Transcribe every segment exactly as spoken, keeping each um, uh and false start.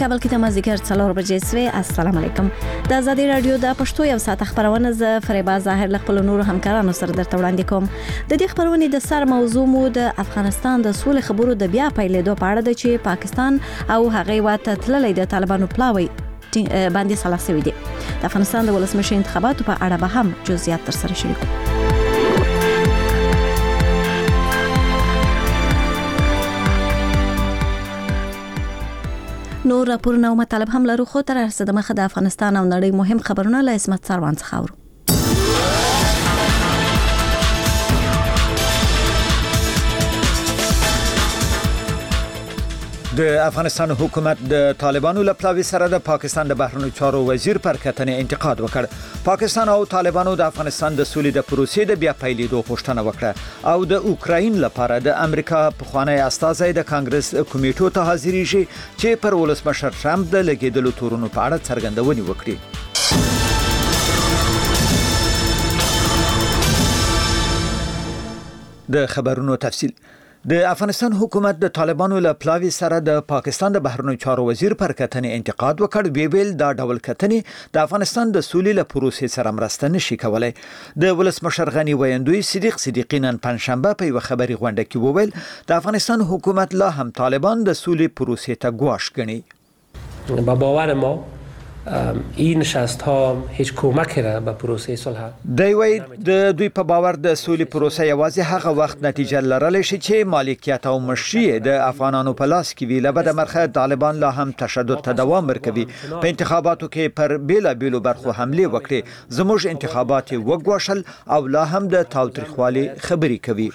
کابل کې د مازدیګر څلور بجې سوي. السلام علیکم. د آزادي رادیو د پښتو یو ساعت خبرونه ز فریبا ظاهر ل خپل نور همکارانو سره درته وړاندې کوم. د دې خبرونه د سر موضوع مو د افغانستان د سولې خبرو د بیا پیلېدو په اړه ده چې پاکستان او هغه واته تللې د طالبانو پلاوی باندې سلاسوي دي. د افغانستان د ولسمشر انتخاباتو په اړه به هم جزئیات تر سره شریکو. نور راپورونه او مطالب هم لرو، خو تر هرڅه د مخه د افغانستان او نړۍ مهم خبرونه له اسمت سروان څخه اورو. د افغانستان حکومت د طالبانو له پلاوي سره د پاکستان د بهرنیو چارو وزیر پر کتنې انتقاد وکړ. پاکستان او طالبانو د افغانستان د سولې د پروسې د بیا پیلېدو غوښتنه وکړه او د اوکراین لپاره د امریکا پخوانی استازی د کانګرس کمیټو ته حاضرېږي چې پر ولسمشر ټرمپ د لګیدلو تورونو په اړه څرګندونې وکړي. د خبرونو تفصیل. د افغانستان حکومت د طالبانو له پلاوي سره د پاکستان د بهرنیو چارو وزیر پر کتنې انتقاد وکړ. وی ویل دا ډول کتنې د افغانستان د سولې له پروسې سره مرسته نشي کولای. د ولسمشر غنی ویندوی صدیق صدیقی نن پنځشنبه په یو خبري غونډه کې وویل د افغانستان حکومت لا هم طالبان د سولې پروسې ته ګواښ ګڼي. با باور ما این نشست ها هیچ کمکی را به پروسه صلح دی وی د دوی په باور د سولې پروسه یوازې هغه وخت نتیجه لرلی شي چې مالکیت او مشري د افغانانو په لاس کې وي. له بده مرغه طالبان لا هم تشدد ته دوام ورکوي. په انتخاباتو کې پر بیلا بیلو برخو حمله وکړي. زموږ انتخابات وګوښل او لا هم د تاوتریخوالي خبري کوي.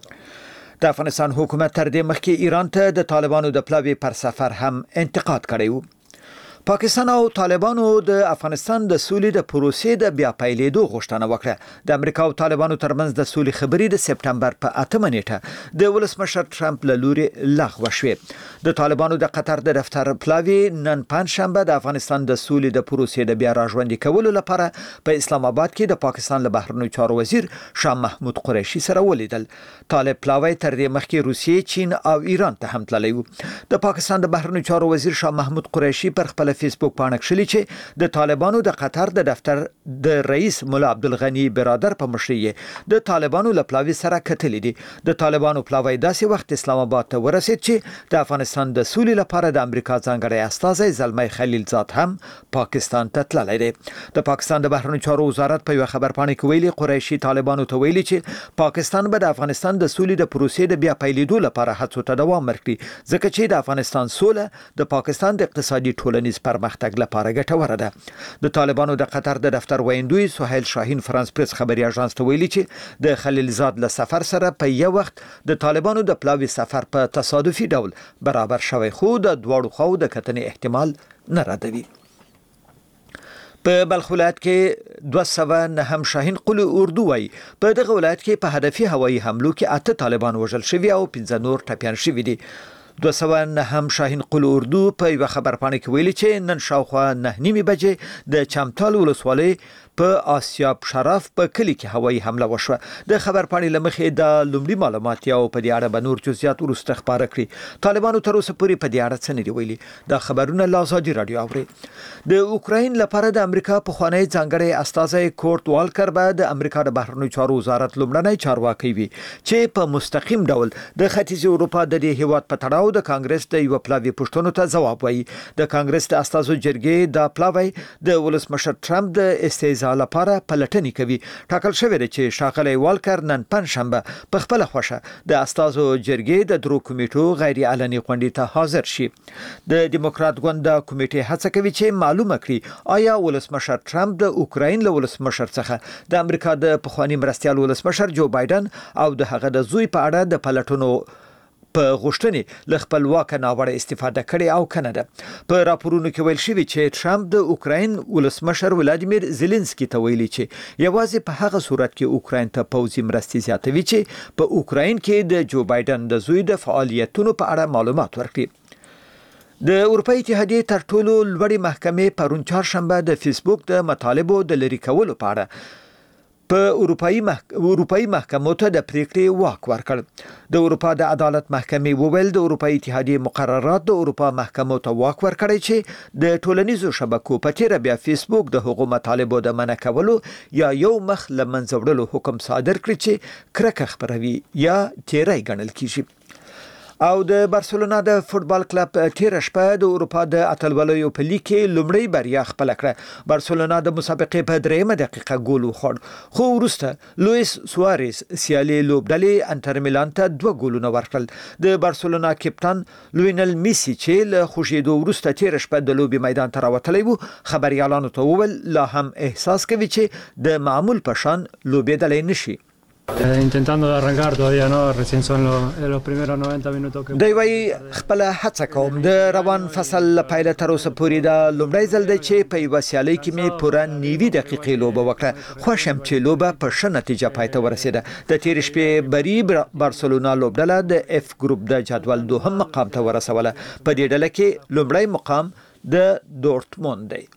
د افغانستان حکومت تر دې مخکې ایران ته د طالبانو د پلاوي پر سفر هم انتقاد کړی و. پاکستان او طالبانو د افغانستان د سولې د پروسې د بیا پیلېدو غوښتنه وکړه. د امریکا او طالبانو ترمنځ د سولې خبرې د سپټمبر په اتمه نیټه د ولسمشر ټرمپ له لوري لغوه شوې. د طالبانو د قطر د دفتر پلاوی نن پنځشنبه د افغانستان د سولې د پروسې د بیا راژوندي کولو لپاره په اسلام آباد کې د پاکستان له بهرنیو چارو وزیر شاه محمود قریشي سره ولیدل. طالب پلاوی تر دې مخکې روسیې، چین او ایران ته هم تللی و. د پاکستان د بهرنیو چارو وزیر شاه محمود قریشي پر خپل فیسبوک باندې کښلي چې د طالبانو د قطر د دفتر د رئیس مولا عبدالغنی برادر په مشرۍ د طالبانو له پلاوي سره کتلې دي. د طالبانو پلاوی داسې وخت اسلام آباد ته ورسید چې د افغانستان د سولې لپاره د امریکا ځانګړی استازی زلمی خلیلزاد هم پاکستان ته تللی دی. د پاکستان د بهرنیو چارو وزارت په یو خبرپاڼه کې ویلي قریشي طالبانو ته ویلي چې پاکستان به د افغانستان د سولې د پروسې د بیا پیلېدو لپاره هڅو ته دوام ورکړي ځکه چې د افغانستان سوله د پاکستان د اقتصادي ټولنیز پرمختګ لپاره ګټوره ده. د طالبانو د قطر د دفتر ویندوی سهیل شاهین فرانس پریس خبري اژانس ته ویلي چې د خلیلزاد له سفر سره په یو وخت د طالبانو د پلاوي سفر په تصادفي ډول برابر شوی، خو د دواړو خو د کتنې احتمال نه ردوي. په بلخ ولایت کې دوه سوه نهم شاهین قل اردو وای په دغه ولایت کې په هدفي هوایي حملو کې اته طالبان وژل شوي او پنځه نور ټپیان شوي دي. دوه سوه نهم شاهین قل اردو په یو خبرپاڼه کې ویلي چې نن شاوخوا نه نیمه بجې د چمتال ولسوالۍ په آسیاب شرف په کلی کې هوایي حمله وشوه. د خبرپاڼې لمخې د لومړي معلومات یو په دې اړه به نور جزئیات وروسته خبره کړي. طالبانو تر اوسه پورې په دې اړه څه نه دی ویلي. دا خبرونه له آزادي رادیو اوري. د اوکراین لپاره د امریکا پخوانی ځانګړی استازی کورت والکر به د امریکا د بهرنیو چارو وزارت لومړنی چارواکي وي چې په مستقیم ډول د ختیځ اروپا د دې هیواد په تړاو د کانګرس د یو پلاوی پښتنو ته ځواب وایي. د کانګرس د استازو جرګې د پلاوی د ولسمشر ټرمپ د استیزا لپاره پلټنې کوي. ټاکل شوی دی چې ښاغلی والکر نن پنځشنبه په خپل خوښه د استازو جرګې د درو کمیټو غیر علني غونډې ته حاضر شي. د دیموکرات ګوند د کمیټې هڅه کوي چې معلومه کړي آیا ولسمشر ټرمپ د اوکراین له ولسمشر څخه د امریکا د پخوانی مرستیال ولسمشر جو بایدن او د هغه د زوی په اړه د پلټنو په غوښتنې له خپلواک ناوړه استفاده کړې او کنه ده. په راپورونو کې ویل شوی چې ټرمپ د اوکراین ولسمشر ولادیمیر زيلنسکي ته ویلي چې یوازې په هغه صورت کې اوکراین ته پوځي مرستې زیاتوي چې په اوکراین کې د جو بایدن د زوی د فعالیتونو په اړه معلومات ورکړي. د اروپای اتحادیې تر ټولو لوړې محکمې پرون چهارشنبه د فیسبوک د مطالبو د لری کولو په اړه په اروپאי مح... اروپאי محکمو ته د پریکړې واک ورکړ. د اروپا د عدالت محکمې وویل د اروپאי اتحادیې مقررات د اروپا محکمو ته واک ورکړي چې د ټولنیزو شبکو په تیر بیا فیسبوک د حقوقو مطالبو د منع کولو یا یو مخ لمنځه وړلو حکم صادر کړي چې کرکه خپروي یا تیری ګڼل کیږي. او د بارسلونا د فوتبال کلب تیر شپه د اروپا د اتلولۍ په لیګ کې لومړی بریا خپل کړه. بارسلونا د مسابقې په دریمه دقیقه ګول وخوړ، خو وروسته لوئیس سواريز سیالي لوبډلې انټر میلان ته دوه ګولونه ورکړل. د بارسلونا کپتان لوینل میسی چې له خوشیدو وروسته تیر شپه د لوبي میدان ته راوتلی وو، خبريالانو ته وویل لا هم احساس کوي چې د معمول په شان لوبېدلی نشي. intentando de arrancar todavía no recién son los, los primeros noventa minutos que دوی وایي خپل هڅه کوم د روان فصل لپاره تر اوسه پورې دا لومړی ځل دی چې په یوه سیالۍ کې مې پوره نیوي دقیقې لوبه وکړه. خوښ یم چې لوبه په ښه نتیجه پای ته ورسېده. د تېرې شپې بری بارسلونا لوبډله د اف ګروپ د جدول دوهم مقام ته ورسوله. په دې ډله کې لومړی مقام د دورتموند دی.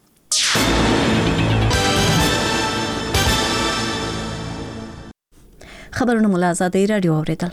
خبرونه مولا آزادۍ رادیو اوریدل.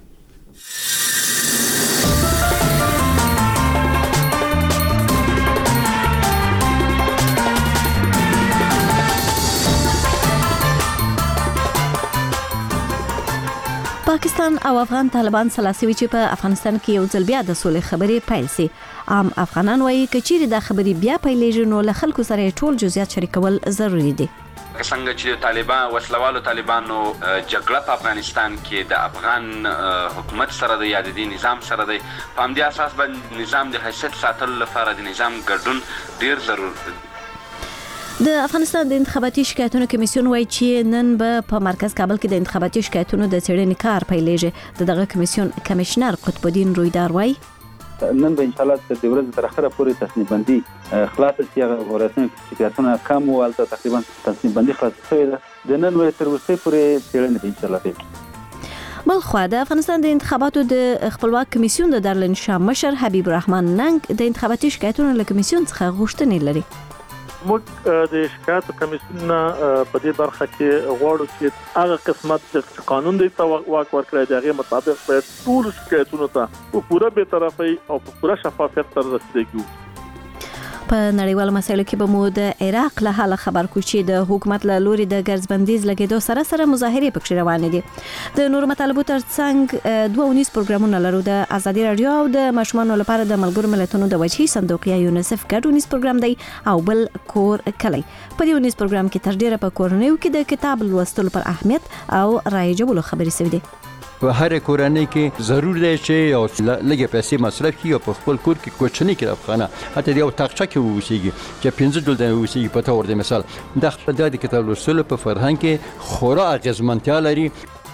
پاکستان او افغان طالبان سلاسي چې په افغانستان کې یو ځل بیا د سولې خبرې پیل سي. عام افغانان وایي کچېری د خبرې بیا پیلېږي نو له خلکو سره ټول جزئیات شریکول ضروری دي. څنګه چې طالبان وسلوالو طالبانو جګړه په افغانستان کې د افغان حکومت سره د یادې نظام سره دی، په همدې اساس باندې نظام د حیثیت ساتلو لپاره د نظام ګډون ډیر ضرور دی. د افغانستان د انتخاباتي شکایتونو کمیسیون وایي چې نن به په مرکز کابل کې د انتخاباتي شکایتونو د څېړنې کار پیلېږي. د دغه کمیسیون کمشنر قطب الدین رویدار وایي نن به ان شاء الله د ورځې تر اخره پورې تصنیف بندي خلاص شي. هغه ورسنه شکایتونه کم والته تقریبا تصنیف بندي خلاص شوی ده. د نن ورځې تر وروسته پورې څېړنه به ان شاء الله کوي. بلخوا د افغانستان د انتخاباتو د خپلواک کمیسیون د دارالین شاه مشر حبیب الرحمن ننګ د انتخاباتي شکایتونو له کمیسیون څخه غوښتنې لري. موږ د شکایتو کمیسیون په دې برخه کې غواړو چې هغه قسمت چې قانون دی ته واک ورکړي د هغه مطابق باید ټول شکایتونو ته په پوره به طرفي او په پوره شفافیت سره رسیدګي. په نړیوالو مسایلو کې به مو د عراق له حاله خبر کو چې د حکومت له لوري د ګرځبندیز لګیدو سره سره مظاهرې پکې روانې دي. د نورو مطالبو ترڅنګ دوه ونیس پروګرامونه لرو. د ازادي رادیو او د ماشومانو لپاره د ملګرو ملتونو د وجهي صندوق یا یونیسف ګډ ونیس پروګرام دی او بل کور کلی. په دې ونیس پروګرام کې تر ډیره په کورنیو کې د کتاب لوستلو پر اهمیت او رایجولو خبرې شوې دي. په هر کورنۍ کې ضرور دی چې یو لږه پیسې مصرف کړي او په خپل کور کې کوچنی کې افغانه حتی یو تاقچه کې ووسیږي چې پنځه ډول د ووسیږي په تور د مثال د خپل د کتاب لوستلو په فرهنګ کې خورا اغیزمنتیا لري.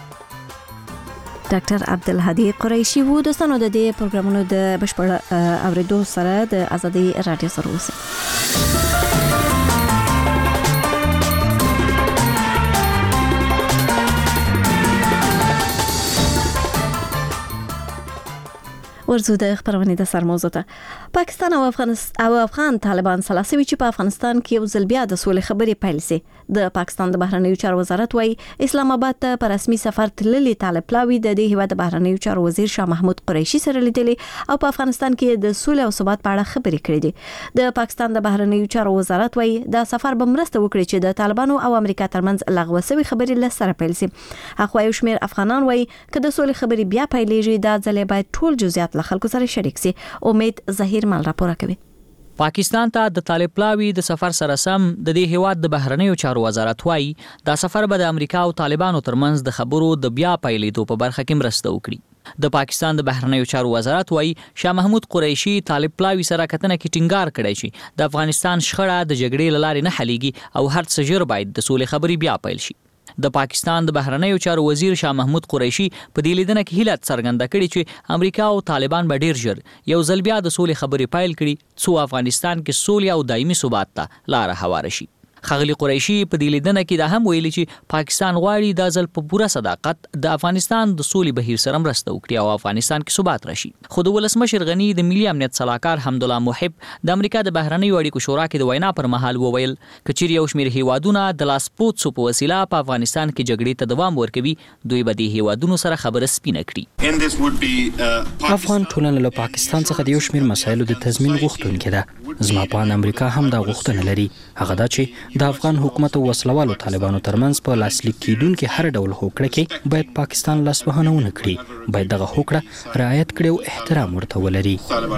ډاکټر عبدالهادي قریشي وو. دوستانو د دې پروګرامونو د بشپړ اوریدو سره د ازادي رادیو سره اوسئ. ورزو د خبرونه د سر موضوع ته. پاکستان او افغانستان او افغان طالبان سلاسي چې په افغانستان کې یو ځل بیا د سولې خبرې پیل سي. د پاکستان د بهرنیو چارو وزارت وايي اسلام آباد ته په رسمي سفر تللي طالب پلاوی د دې هیواد د بهرنیو چارو وزیر شاه محمود قریشي سره لیدلي او په افغانستان کې د سولې او ثبات په اړه خبرې کړې دي. د پاکستان د بهرنیو چارو وزارت وايي د سفر به مرسته وکړي چې د طالبانو او امریکا ترمنځ لغوه شوی خبرې له سره پیل سي. اخو یو شمېر افغانان وايي چې د سولې خبرې بیا پیلېږي دا ځلې باید ټول جزئیات له خلکو سره شریک سي. امید ظهیر مال راپور کوي. پاکستان ته د طالب پلاوی د سفر سره سم د دې هیواد د بهرنیو چارو وزارت وايي دا سفر به د امریکا او طالبانو ترمنځ د خبرو د بیا پیلېدو په برخه کې مرسته وکړي. د پاکستان د بهرنیو چارو وزارت وايي شاه محمود قریشي طالب پلاوی سره کتنه کې ټینګار کړی چې د افغانستان شخړه د جګړې له لارې نه حلیږي او هر څه ژر باید د سولې خبرې بیا پیل شي. د پاکستان د بهرنیو چارو وزیر شاه محمود قریشي په دې لیدنه کې هیله څرګنده کړې چې امریکا او طالبان به ډیر ژر یو ځل بیا د سولې خبرې پیل کړي څو افغانستان کې سولې او دایمي ثبات ته لار هواره شي. خغلی قریشي په دې لیدنه کې دا هم ویلي چې پاکستان غواړي د ځل په پوره صداقت د افغانستان د سولې بهیر سره مرسته وکړي او افغانستان کې ثبات راشي. خو د ولسمشر غنی د ملي امنیت صلاحکار حمدالله محب د امریکا د بهرنیو اړیکو شورا کې د وینا پر مهال وویل کچیر یو شمېر هیوادونه د لاسپوتسو په وسیله په افغانستان کې جګړې ته دوام ورکوي دوی به د هیوادونو سره خبره سپینه کړي. افغان ټولنه له پاکستان څخه د یو شمېر مسایلو د تضمین غوښتونکې ده. زما په اند امریکا هم دا غوښتنه لري، هغه دا چې د افغان حکومت او وسلوالو طالبانو ترمنځ په لاسلیک کېدونکې هر ډول هوکړه کې باید پاکستان لاسوهنه ونه کړي، باید دغه هوکړه رعایت کړي او احترام ورته ولري.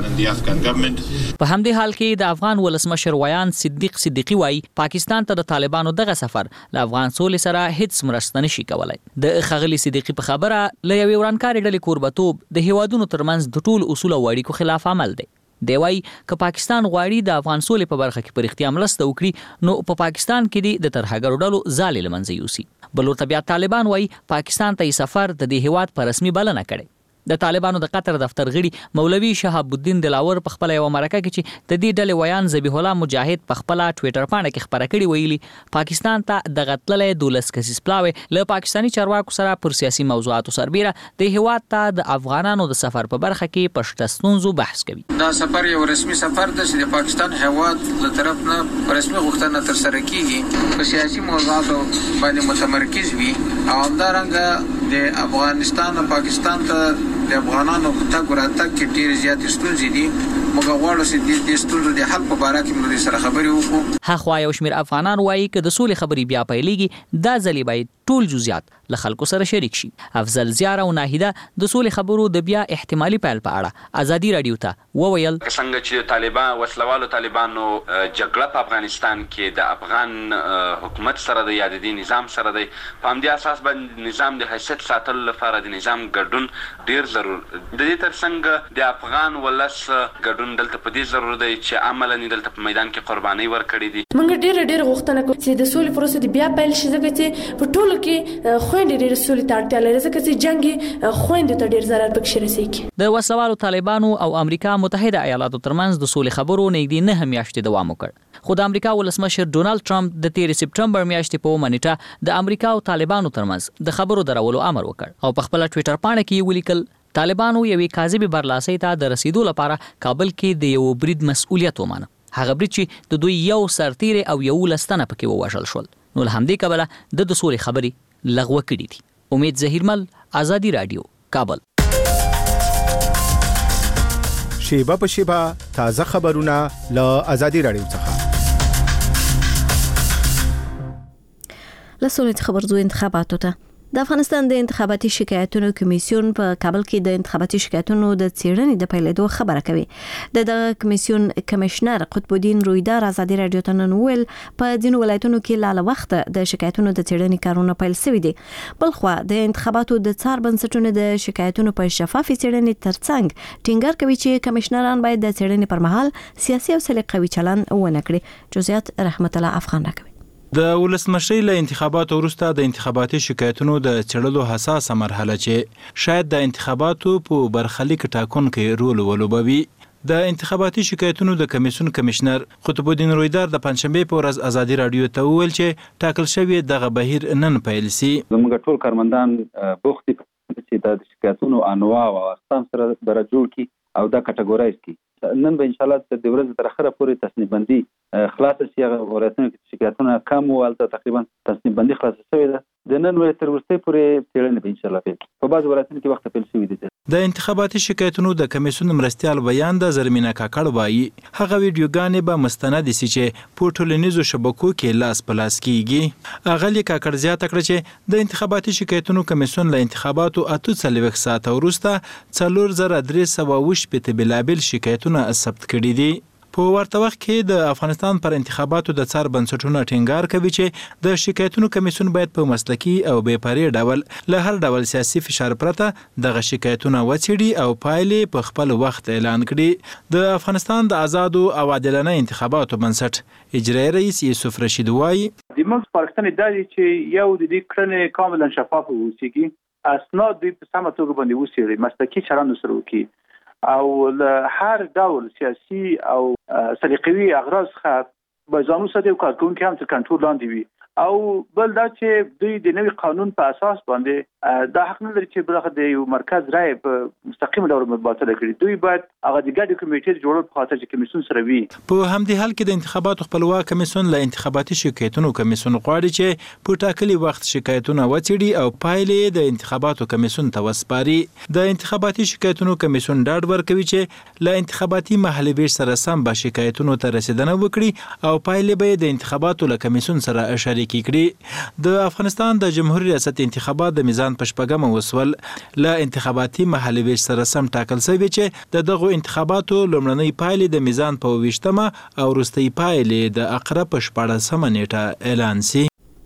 په همدې حال کې د افغان ولسمشر ویان صدیق صدیقی وایي پاکستان ته د طالبانو دغه سفر له افغان سولې سره هیڅ مرسته نشي کولای. د خغلی صدیقی په خبره له یوې ورانکارې ډلې کوربتوب د هیوادونو ترمنځ د ټول اصول او اړیکو خلاف عمل دی. دی وایي که پاکستان غواړي د افغان سولې په برخه کې په رښتیا مرسته وکړي نو په پاکستان کې د ترهګرو ډلو ځالې له منځه یوسي. بل ورته بیا طالبان وایي پاکستان ته یې سفر د دې هیواد په رسمي بلنه کړی. د طالبانو د قطر دفتر غړي مولوي شهاب الدین دلاور په خپل یو مرکه کې چې د دې ډلې ویان ذبیح الله مجاهد په خپل ټوئیټر باندې کې خبره کړې ویلي پاکستان ته د غتللې دولس کسیز پلاوي له پاکستانی چارواکو سره پر سیاسي موضوعاتو سربېره د هیواد ته د افغانانو د سفر په برخه کې پښته ستونزو بحث کوي. دا سفر یو رسمي سفر دی چې د پاکستان هیواد له طرف نه رسمي غوښتنه تر سره کیږي په سیاسي موضوعاتو باندې متمرکز وي او همدارنګه د افغانستان او پاکستان ته د افغانانو په تګ وراتګ کې ډېرې زیاتې ستونزې دي. موږ غواړو چې د دې ستونزو د حل په باره کې موږ سره خبرې وکړو. هاخوا یو شمېر افغانان وایي که د سولې خبرې بیا پیلېږي دا ځلې باید ټول جزئیات له خلکو سره شریک شي. افضل زیار او ناهیده د سولې خبرو د بیا احتمالي پیل په اړه ازادي رادیو ته وویل څنګه چې طالبان وسلوالو طالبانو جګړه په افغانستان کې د افغان حکومت سره د یاددي نظام سره دی په همدې اساس باندې نظام د حیثیت ساتلو لپاره د نظام ګډون ډیر ضرور د دې ترڅنګ د افغان ولس ګډون دلته په دې ضرور دی چې عملاً دلته په میدان کې قرباني ورکړي دي. موږ ډیر ډیر غوښتنه کوو چې د سولې پروسه د بیا پیل شي ځکه چې په ټولو کې خويندې ډیر سولې ته اړتیا لري ځکه چې جنگ خويندې ته ډیر ضرر پکې رسېږي. د وسلوالو طالبانو او امریکا متحده ایالاتو ترمنځ د سولې خبرو نږدې نه میاشتې دوام وکړ خو د امریکا ولسمشر ډونالد ټرمپ د تیرې سپټمبر میاشتې په منېټه د امریکا او طالبانو ترمنځ د خبرو درولو امر وکړ او په خپل ټوئیټر باندې کې ولیکل طالبانو یوې کاذبې برلاسۍ ته د رسیدو لپاره کابل کې د یو برید مسؤلیت ومانه. هغه برید چې د دوی یو سرتیری او یو لستنه پکې ووژل شول. نو له همدې کبله د د سولې خبرې لغوه کړې دي. امید ظهیرمل، آزادی رادیو، کابل. شیبه په شیبه تازه خبرونه له آزادی رادیو څخه. لسولت خبر زو انتخاباتو ته د افغانستان د انتخاباتي شکایتونو کمیسیون په کابل کې د انتخاباتي شکایتونو د څېړنې د پیلېدو خبره کوي. د دغه کمیسیون کمشنر قطب الدین رویدار آزادي رادیو ته نن ویل په ځینو ولایتونو کې لاله وخت د شکایتونو د څېړنې کارونه پیل شوي دي. بلخوا د انتخاباتو د څار بنسټونو د شکایتونو په شفافي څېړنې ترڅنګ ټینګار کوي چې کمشنران باید د څېړنې پر مهال سیاسي او سلیقوي چلن ونه کړي. جزئیات رحمت الله افغان راکوي. د ولسمشرۍ له انتخاباتو وروسته د انتخاباتي شکایتونو د څېړلو حساسه مرحله چې شاید د انتخاباتو په برخلیک ټاکونکي رول ولوبوي. د انتخاباتي شکایتونو د کمیسیون کمشنر قطب الدین رویدار د پنځشنبې په ورځ آزادي رادیو ته وویل چې ټاکل شوی دغه بهیر نن پیل سي. زموږ ټول کارمندان بوخت دي چې د شکایتونو انواع او اقسام سره سره جوړ کړي او دا کټګورایز کړي. نن به ان شاء الله د ورځې تر اخره پورې تصنیف بندي خلاص شي. هغه ورته شکایتونه کم ولته تقریبا تصنیف بندي خلاص شوی ده. د نن ورځې تر وروسته پورې څېړنه به ان شاء الله پیل په بعض ولایتونو کې وخت پیل شوی دی. د انتخاباتي شکایتونو د کمیسیون مرستيال بیان د زرمینه کاکړ وایي هغه ویډیوګانې به مستند سي چې په ټولنیزو شبکو کې لاس په لاس کیږي. اغلی کاکړ زیاته کړ چې د انتخاباتي شکایتونو کمیسیون له انتخاباتو اته څلوېښت ساعته وروسته څلور زره درې سوه اووه شپېته بېلابېل شکایتونه ثبت کړي دي. په ورته وخت کې د افغانستان پر انتخاباتو د څار بنسټونو ټینګار کوي چې د شکایتونو کمیسیون باید په مسلکي او بې پرې ډول له هر ډول سیاسي فشار پرته دغه شکایتونه وڅېړي او پایلې په خپل وخت اعلان کړي. د افغانستان د آزادو او عادلانه انتخاباتو بنسټ اجرایي رئیس یوسف رشید وایي د موږ پاکستان د دې چې یو د دې کړنې کاملا شفاف اوسېږي، اسناد د په سمه توګه باندې وڅېړي، مسلکي چلند سره وکړي او له هر ډول سیاسي او سلیقوي اغراض څخه ځانو سره یو کارکونکو هم تر کنټرول لاندې وي او بل دا چې دوی د نوي قانون په اساس باندې دا حق نه لري چې برخه د یو مرکز رائے په مستقیم ډول مبادله کړي. دوی باید هغه د ګډ کمیټې جوړول په خاطر چې کمیسیون سره وي. په همدې حال کې د انتخاباتو خپلواک کمیسیون له انتخاباتي شکایتونو کمیسیون غواړي چې په ټاکلي وخت شکایتونه وڅېړي او پایلې د انتخاباتو کمیسیون ته وسپاري. د انتخاباتي شکایتونو کمیسیون ډاډ ورکوي چې له انتخاباتي محلي ویش سره سم به شکایتونو ته رسیدنه وکړي او پایلې به د انتخاباتو له کمیسیون سره شریک کړي. د افغانستان د جمهوریت ریاست انتخابات د میزان په شپږمه وسول له انتخاباتي محلي ویش سره سم ټاکل شوی چې د دغو انتخاباتو لومړنۍ پایلې د میزان په ویشتمه او وروستۍ پایلې د اقرب په شپاړسمه نیټه اعلان شي.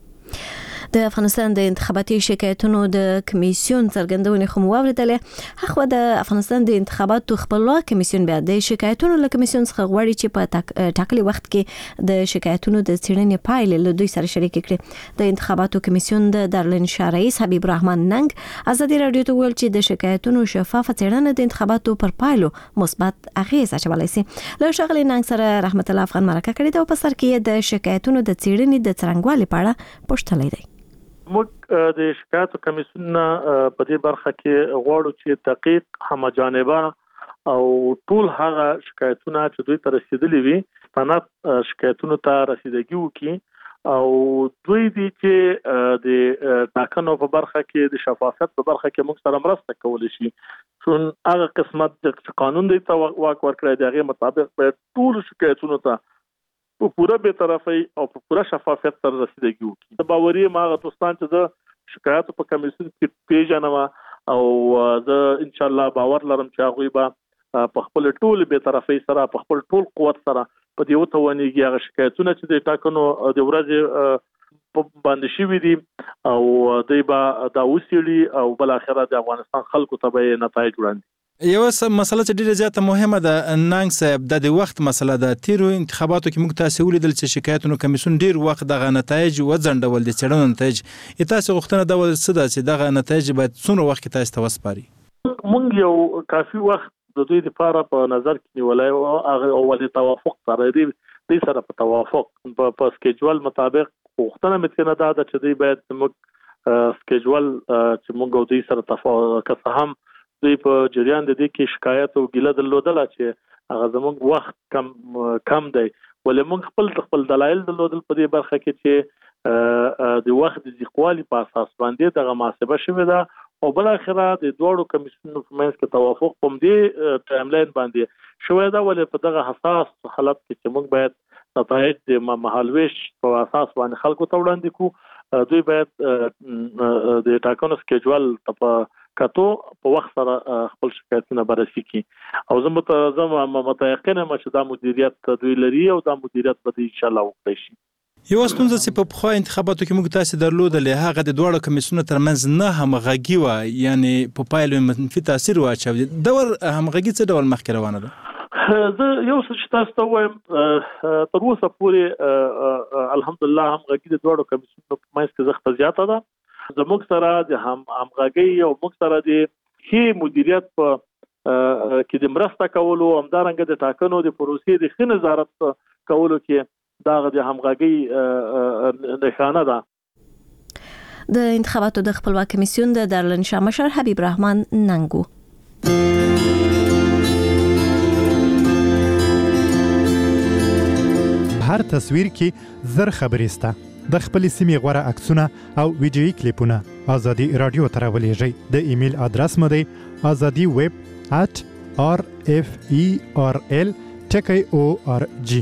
د افغانستان د انتخاباتي شکایتونو د کمیسیون څرګندونې خو مو واورېدلې. هغه د افغانستان د انتخاباتو خپلواک کمیسیون بیا د شکایتونو له کمیسیون څخه غواړي چې په ټاکلي وخت کې د شکایتونو د څېړنې پایلې له دوی سره شریک کړي. د انتخاباتو کمیسیون د دارالانشا رئیس حبیب رحمان ننګ ازادي راډیو ته ویل چې د شکایتونو شفافه څېړنه د انتخاباتو پر پایلو مثبت اغیز اچولی شي. له ښاغلي ننګ سره رحمت الله افغان مرکه کړې ده او په سر کې د شکایتونو د څېړنې د څرنګوالي په اړه پوښتلی دی. موږ د شکایتو کمیسیون په دې برخه کې غواړو چې دقیق همجانبه او ټول هغه شکایتونه چې دوی ته رسیدلي وي سند شکایتونو ته رسیدګي وکړي او دوی دي چې د ټاکنو په برخه کې د شفافیت په برخه کې موږ سره مرسته کولی شي. چون هغه قسمت د قانون دی ته واک ورکړی دی هغې مطابق باید ټول شکایتونو ته په پوره به طرفي او په پوره شفافیت سره رسیدګي وکړي. د باوري ماغه دوستان چې د شکایتو په کمیسیون کې پیژنم او زه ان شاء الله باور لرم چې هغه به په خپل ټول به طرفي سره په خپل ټول قوت سره په دې وتهونیږي هغه شکایتونه چې د ټاکنو د ورځې په باندې شوي دي او دوی به دا وسیړي او بل اخره د افغانستان خلکو ته به نتایج وړاندې. یو مسله چې ډیره زیاته مهمه ده ننګ صاحب د وخت مسله ده. تیرو انتخاباتو کې موږ تاسو ولیدل چې شکایتونو کمیسیون ډیر وخت دغه نتایج وځنډول د څېړنو نتایج. تاسو غوښتنه دا ول څه ده چې دغه نتایج باید څومره وخت کې تاسو ته وسپاري؟ موږ یو کافي وخت د دوی لپاره په نظر کې نیولای او هغه اول توافق سره دی د سره په توافق په سکیجول مطابق غوښتنه متنه ده چې دوی باید موږ سکیجول چې موږ او دوی سره توافق هم دوی په جریان د دې کې شکایت او ګیله درلودله چې هغه زموږ وخت کم کم دی ولې موږ خپل خپل دلایل درلودل په دې برخه کې چې د وخت د ځقوالي په اساس باندې دغه محاسبه شوې ده او بل اخره د دوړو کمیسیونونو په منځ کې توافق په دې ټایملاین باندې شوې ده ولې په دغه حساس حالت کې چې موږ باید نتایج د مهالويش په اساس باندې خلکو ته وړاندې کو دوی باید د ټاکنو سکیجول په کاتو په وخت سره خپل شکایتونه بررسي کی او زه متزم متيقن یم چې دا مدیریت دوی لري او دا مدیریت به ان شاء الله وکړي شي. یو ستونزه چې په خو انتخاباتو کې موږ تاسو درلودلې هغه د دوړو کمیسیونونو ترمنځ نه همغږي و یعنی په پایلو منفي تاثیر واچوي. دا ور همغږي څه ډول مخکې روانه ده؟ زه یو څه چې تاسو ته وایم تر اوسه پورې الحمدلله همغږي د دوړو کمیسیونونو په منځ کې زښت زیاته ده. زموږ سره د هم همغږي او موږ سره د ښې مدیریت په کې د مرسته کولو همدارنګه د ټاکنو د پروسې د ښه نظارت کولو کې دا د همغږي نښانه ده. د انتخاباتو د خپلواک کمیسیون د دارالانشا مشر حبیب رحمان ننګو. هر تصویر کې زر خبرې سته. د خپل سیمې غوړه عکسونه او ویډیويي کلیپونه ازادي رادیو ته راولېږئ. د ایمیل ادرس مو دی azadi web at r f e r l ټکی او ار جی.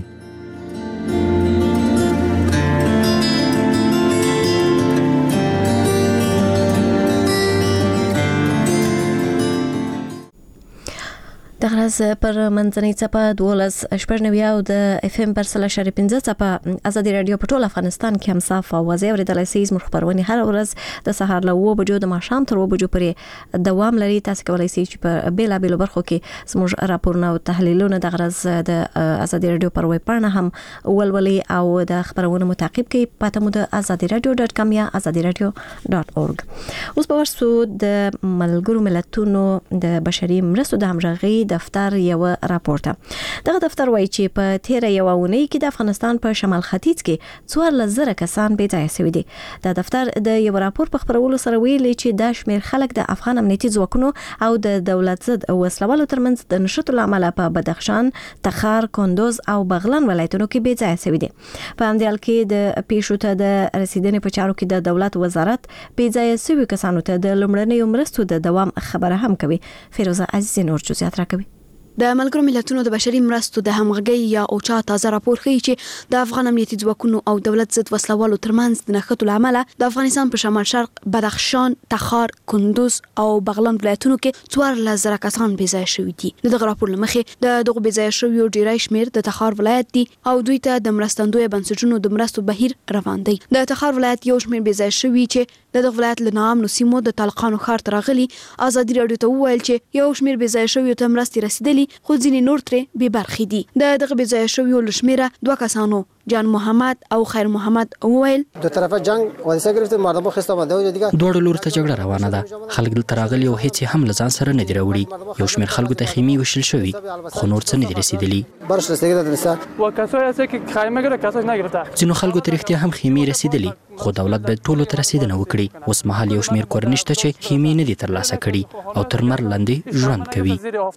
د غرض پر منځنۍ څپه دولس شپږ نوي او د اف ام پر سل شری پنځه څپه ازادي رادیو په ټول افغانستان کې هم صاف او واضح اوریدلای شئ. زموږ خبرونه هر ورځ د سهار له اوه بجو د ماښام تر اوه بجو پورې دوام لري. تاسو کولی شئ چې په بیلابېلو برخو کې زموږ راپورونه او تحلیلونه د غرض د ازادي رادیو پر ویب پاڼه هم ولولئ او د خبرونو متعقب کړئ. پته مو د ازادي رادیو ډاټ کام یا ازادي رادیو ډاټ اورګ. اوس په ورسو د ملګرو ملتونو د بشري مرستو د همغږي دفتر دفتر یو راپور ته. دغه دفتر وایي چې په تیر یو اونۍ کې د افغانستان په شمال ختیځ کې څوارلس زره کسان بې ځایه شوي دي. د دفتر د یو راپور په خپرولو سره ویلي چې دا شمیر خلک د افغان امنیتي ځواکونو او د دولت ضد وسلوالو ترمنځ د نشټو له امله په بدخشان، تخار، کندوز او بغلان ولایتونو کې بې ځایه شوي دي. په همدې حال کې د پیښو ته د رسیدنې په چارو کې د دولت وزارت بې ځایه شوي کسانو ته د لومړنیو مرستو د دوام خبره هم کوي. فیروزه عزیزي نور جزئیات راکوي. د ملګرو ملتونو د بشري مرستو د همغږۍ یا اوچا تازه راپور ښیي چې د افغان امنیتي ځواکونو او دولت ضد وسلوالو ترمنځ د نښتو له امله د افغانستان په شمال شرق، بدخشان، تخار، کندوز او بغلان ولایتونو کې څوارلس زره کسان بې ځایه شوي دي. د دغه راپور له مخې د دغو بې ځایه شویو ډیری شمیر د تخار ولایت دی او دوی ته د مرستندویه بنسټونو د مرستو بهیر روان دی. د تخار ولایت یو شمیر بې ځایه شوي چې د دغه ولایت له ناامنو سیمو د طالقانو ښار ته راغلي ازادي راډیو ته وویل چې یو شمیر بې ځایه شویو ته مرستې رسیدلي، خو ځینې نور ترې بې برخې دي. د دغه بې ځایه شویو له شمیره دوه کسانو جان محمد او خیر محمد وویل دو طرفه جنگ حادثه گرفته، مردم خسته آمده و دیگه دواړو لور ته جګړه روانه ده. خلک دلته راغلي او هیڅ هم له ځان سره نه دی راوړي. یو شمیر خلکو ته خیمې وشل شوي خو نور څه نه دي رسیدلي. برش رسیدگی دادنسته و کسایی هست که خیمه گرفته کسایی نگرفته. ځینو خلکو ته رښتیا هم خیمې رسیدلي خو دولت باید ټولو ته رسیدنه وکړي. اوس مهال یو شمیر کورنۍ شته چې خیمې نه دي ترلاسه کړي او تر مر لاندې ژوند کوي.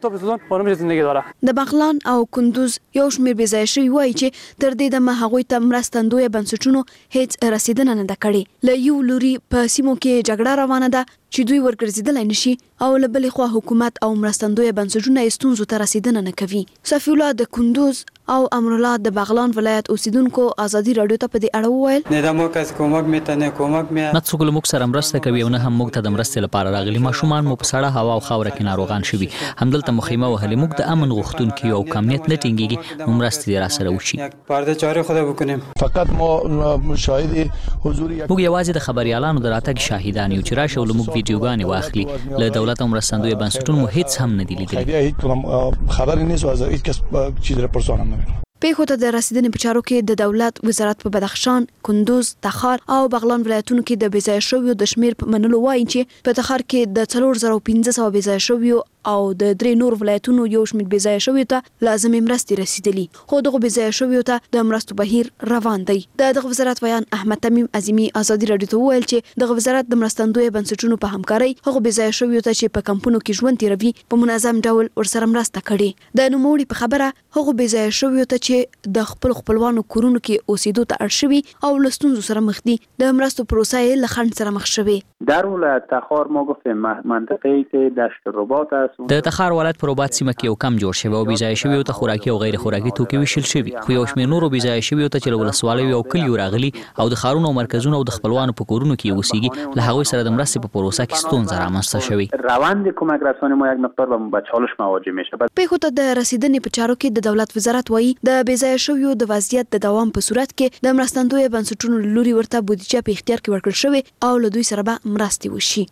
د بغلان او کندوز یو شمیر بې ځایه شوي وایي چې تر دې دمه هغوی ته مرستندویه بنسټونو هیڅ رسیدنه نه ده کړې. له یو لوري په سیمو کې جګړه روانه ده چې دوی ورګرځېدلی نشي او له بلې خوا حکومت او مرستندویه بنسټونه یې ستونزو ته رسیدنه نه کوي. صفي الله د کندوز او امرالله د بغلان ولایت اوسیدونکو ازادي راډیو ته په دې اړه وویل نه د مو کس کومک میتنه کومک مې نه څوک له موږ سره مرسته کوي او نه هم موږ ته د مرستې لپاره راغلي. ماشومان مو په سړه هوا او خاوره کې ناروغان شوي، همدلته مخیمه وهلې. موږ د امن غوښتونکي او امنیت نه ټینګېږي نو مرستې دې راسره وشي. پرده چاره خدا بکنیم. فقط ما شاهد حضور موږ یوازې د خبريالانو د راتګ شاهدان یو چې راشه او موږ ویډیوګانې واخلي. له دولت او مرستندویه بنسټونو مو هیڅ هم نه دی لیدلی. خبر نیست و از هیچ کس چیز رپورت هم نمی‌کنه. پیښو ته د رسیدنې په چارو کې د دولت وزارت په بدخشان، کندوز، تخار او بغلان ولایتونو کې د بې ځایه شویو د شمیر په منلو وایي چې په تخار کې د څلور زره پنځه سوه بې ځایه شویو او د درې نور ولایتونو یو شمیر بې ځایه شویو ته لازمي مرستې رسیدلي، خو دغه بې ځایه شویو ته د مرستو بهیر روان دی. د دغه وزارت ویان احمد تمیم عظیمي ازادي راډیو ته وویل چې دغه وزارت د مرستندویه بنسټونو په همکارۍ هغه بې ځایه شویو ته چې په کمپونو کې ژوند تیروي په منظم ډول ورسره مرسته کړي. د نوموړي په خبره هغه بې ځایه شویو ته چې د خپل خپلوانو کورونو کې اوسېدو ته اړ شوي او له ستونزو سره مخ دي د مرستو پروسه یې له خنډ سره مخ شوې. در ولایت تخار ما گفتیم منطقه‌ای که دشت رباط است. د تخار ولایت په رباط سیمه کې یو کم جوړ شوی او بې ځایه شوي ته خوراکي او غیر خوراکي توکي ویشل شوي، خو یو شمېر نورو بې ځایه شوي ته چې له ولسوالیو او کلیو راغلي او د ښارونو او مرکزونو او د خپلوانو په کورونو کې اوسېږي له هغوی سره د مرستې په پروسه کې ستونزه رامنځته شوې. روند کمک رسانی ما یک مقدار به چالش مواجه میشه. پیښو ته د رسیدنې په چارو کې د دولت وزارت وایي د بې ځایه شویو د وضعیت د دوام په صورت کې د مرستندویه بنسټونو له لوري ورته بودیجه په اختیار کې ورکړل شوې او له دوی سره به مرستې وشي.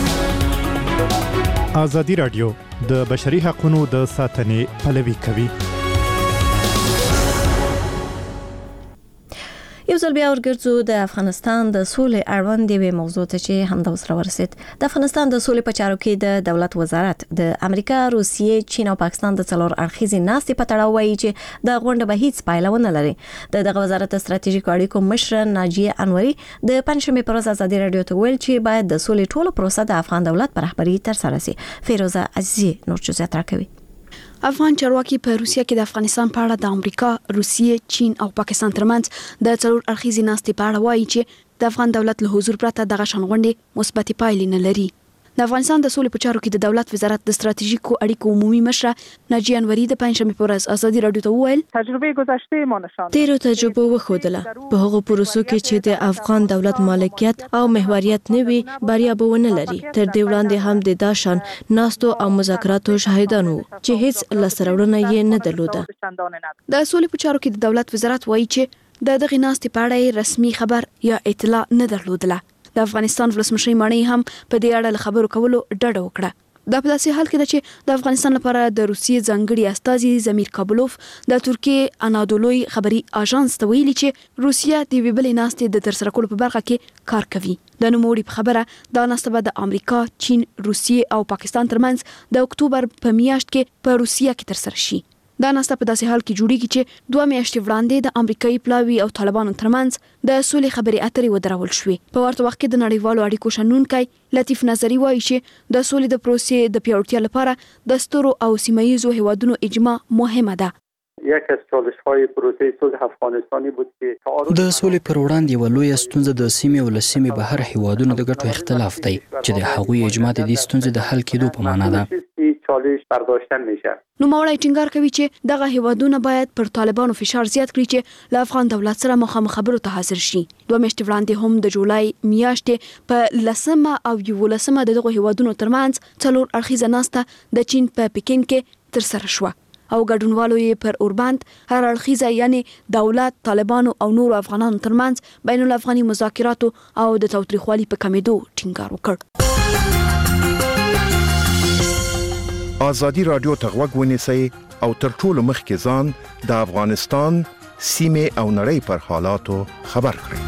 ازادي راډیو د بشري حقوقو د ساتنې پلوي کوي. یو ځل بیا ورګرځو د افغانستان د سولې اړوند یوې موضوع ته چې همدا اوس راورسید. د افغانستان د سولې په چارو کې د دولت وزارت د امریکا، روسیې، چین او پاکستان د څلور اړخیزې ناستې په تړاو وایي چې د غونډه به هیڅ پایله ونه لري. د دغه وزارت ستراتیژیکو اړیکو مشر ناجیه انوري د پنځشنبې پر ورځ ازادي راډیو ته ویل چې باید د سولې ټوله پروسه د افغان دولت په رهبرۍ ترسره شي. فیروزه عزیزي نور جزئیات راکوي. افغان چارواکي په روسیه کې د افغانستان په اړه د امریکا، روسیې، چین او پاکستان ترمنځ د څلور اړخیزې ناستې په اړه وایي چې د افغان دولت له حضور پرته دغه شان غونډې مثبتې پایلې نه لري. د افغانستان د سولې په چارو کې د دولت وزارت د ستراتیژیکو اړیکو عمومي مشر ناجیه انوري د پنځشنبې په ورځ ازادي راډیو ته وویل تجربه گذشته ما نشان تیرو تجربه وښودله په هغو پروسو کې چې د افغان دولت مالکیت او محوریت نه وي بریا به ونه لري. تر دې وړاندې هم د داشان ناستو او مذاکراتو شاهدان وو چې هیڅ لاسته راوړنه یې نه درلوده. د سولې په چارو کې د دولت وزارت وایي چې د دغه ناستې په اړه رسمي خبر یا اطلاع نه درلودله. د افغانستان ولسمشر مانی هم په دې اړه خبرو کولو ډډه وکړه. دا په داسې حال کې ده چې د افغانستان لپاره د روسیې ځانګړي استازي زمیر کابلوف د ترکیې انادولوي خبري اژانس ته ویلي چې روسیه د یوې بلې ناستې د ترسره کولو په برخه کې کار کوي. د نوموړي په خبره دا ناسته به د امریکا، چین، روسیې او پاکستان ترمنځ د اکتوبر په میاشت کې په روسیه کې ترسره شي. دا ناسته په داسې حال کې جوړیږي چې دوه میاشتې وړاندې د امریکایي پلاوي او طالبانو ترمنځ د سولې خبرې اترې ودرول شوې. په ورته وخت کې د نړیوالو اړیکو شنونکی لطیف نظری وایي چې د سولې د پروسې د پیاوړتیا لپاره د سترو او سیمه‌ییزو هیوادونو اجماع مهمه ده. یک از چالش‌های پروسه صلح افغانستانی بود که د سولې پر وړاندې یوه لویه ستونزه د سیمې او له سیمې بهر هیوادونو د ګټو اختلاف دی چې د هغوی اجماع د دې ستونزې د حل کېدو په معنا ده. چالش برداشتن میشه. نوموړی ټینګار کوي چې دغه هیوادونه باید پر طالبانو فشار زیات کړي چې له افغان دولت سره مخامخ خبرو ته حاضر شي. دوه میاشتې وړاندې هم د جولای میاشتې په لسمه او یولسمه د دغه هیوادونو ترمنځ څلور اړخیزه ناسته د چین په پکین کې ترسره شوه او ګډونوالو یې پر اوربند هر اړخیزه یعنی دولت، طالبانو او نورو افغانانو ترمنځ بین الافغاني مذاکراتو او د تاوتریخوالي په کمیدو ټینګار وکړ. ازادي رادیو ته غوږ ونیسئ او تر ټولو مخکې ځان د افغانستان سیمې او نړۍ پر حالاتو خبر کړئ.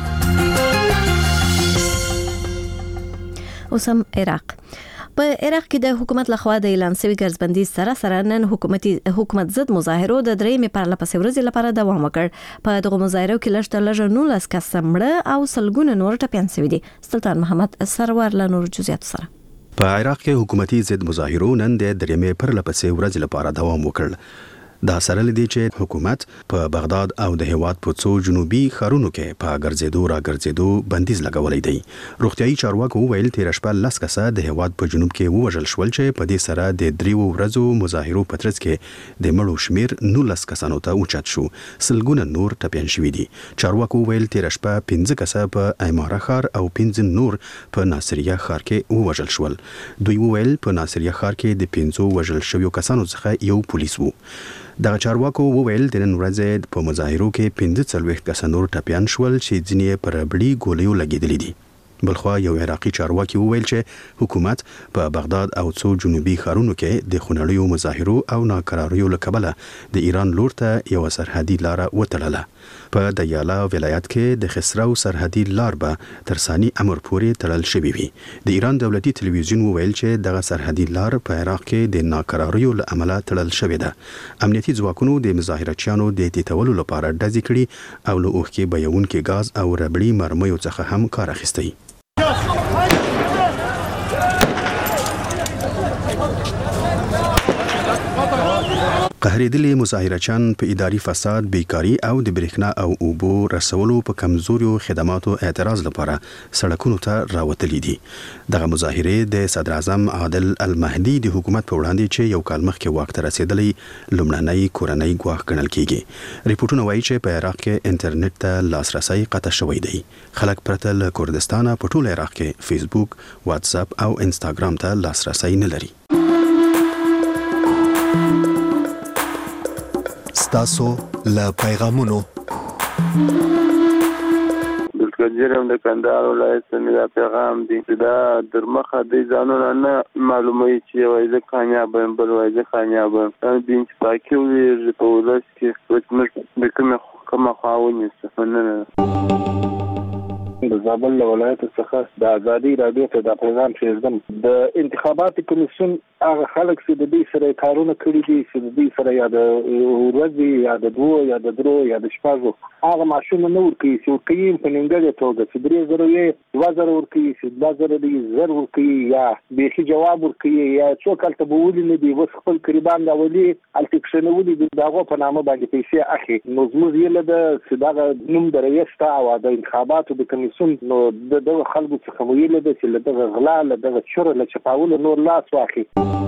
اوسم عراق. په عراق کې د حکومت لخوا د اعلان شوی ګرځبندي سره سره نن حکومتي حکومت ضد مظاهرو د درېمې پرلپسې ورځې لپاره دوام وکړ. په دغه مظاهرو کې لږ تر لږه نولس کسه مړه او سلګونه نور ټپیان شوي دي. سلطان محمد سرور له نور جزئیات سره. په عراق کې حکومتي ضد مظاهرو نن د درېمې پرلپسې ورځې لپاره دوام وکړ. دا سره لدی چې حکومت په بغداد او د هیواد په څو جنوبي ښارونو کې په ګرځېدو را ګرځېدو بندیز لګولې دی. روغتيایي چارواکو ویل تیر شپه لس کسه د هیواد په جنوب کې ووژل شول چې په دې سره د دریو ورځو مظاهرو په ترڅ کې د مړو شمیر نولس کسانو ته اوچت شو. سلګونه نور ټپیان شوي دي. چارواکو ویل تیر شپه پنځه کسه په ایماره ښار او پنځه نور په ناصریه ښار کې ووژل شول. دوی ویل په ناصریه ښار کې د پنځو وژل شویو کسانو څخه یو پولیس وو. دغه چارواکو وویل د نن ورځې په مظاهرو کې پنځه څلوېښت کسه نور ټپیان شول چې ځینې پر ربړي ګولیو لګېدلي دي. بلخوا یو عراقي چارواکي وویل چې حکومت په بغداد او څو جنوبي ښارونو کې د خونړیو مظاهرو او ناکراریو له کبله د ایران لور ته یو سرحدي لار وتړله. په دیالا ولایت کې د خسرو سرحدي لار به تر ثاني امر پورې تړل شوی وي. د ایران دولتي تلویزیون وویل چې دغه سرحدي لار په عراق کې د ناکراریو له امله تړل شوې ده. امنیتي ځواکونو د مظاهرچیانو د تیتولو لپاره ډزې کړي او له اوښکې بهیونکي ګاز او ربړي مرمیو څخه هم کار اخیستی. قهرېدلي مظاهرچیان په اداري فساد، بیکاري او د برېښنا او اوبو رسولو په کمزوریو خدماتو اعتراض لپاره سړکونو ته راوتلي دي. دغه مظاهرې د صدر اعظم عادل المهدي د حکومت په وړاندې چې یو کال مخکې واک ته رسېدلی لومړنی کورنۍ ګواښ ګڼل کیږي. ریپورتونه وایي چې په عراق کې انټرنیټ ته لاسرسی قطع شوی دی. خلک پرته له کردستانه په ټول عراق کې فیسبوک، واتس اپ او انسټاګرام ته لاسرسی نه لري. ستاسو له پیغامونو دلګجرم د کندهار ولایت څخه پیغام دی دا درمخه د ځانونه نه معلومه چې وایي د کامیاب بل وایي د کامیاب د دین پاکي وي په ولس کې وڅمر د کومه کومه خاوني څه د زابل ولایت څخه د ازادي رادیو ته د پیغام شیردم د انتخاباتي کمیسیون هغه خلک چې د دې سره کارونه کړی دي چې د دې سره یا د ورځې یا د دوه یا د درو یا د شپږو هغه ماشوم نه ورکوي چې ورکوي په نیمګړې توګه چې درې زره یې دوه زره ورکوي چې دوه زره دې زر ورکوي یا بیخي جواب ورکوي یا څوک هلته به ولي نه دي اوس خپل قریبان راولي هلته کښېنولي دي د هغو په نامه باندې پیسې اخلي. نو زموږ هیله ده چې دغه نوم د رئیس ته او د انتخاباتو د کمیسیون نو د دغه خلکو څخه ویل ده چې له دغه غلا له دغه چوره له چپاولو نور لاس واخلي.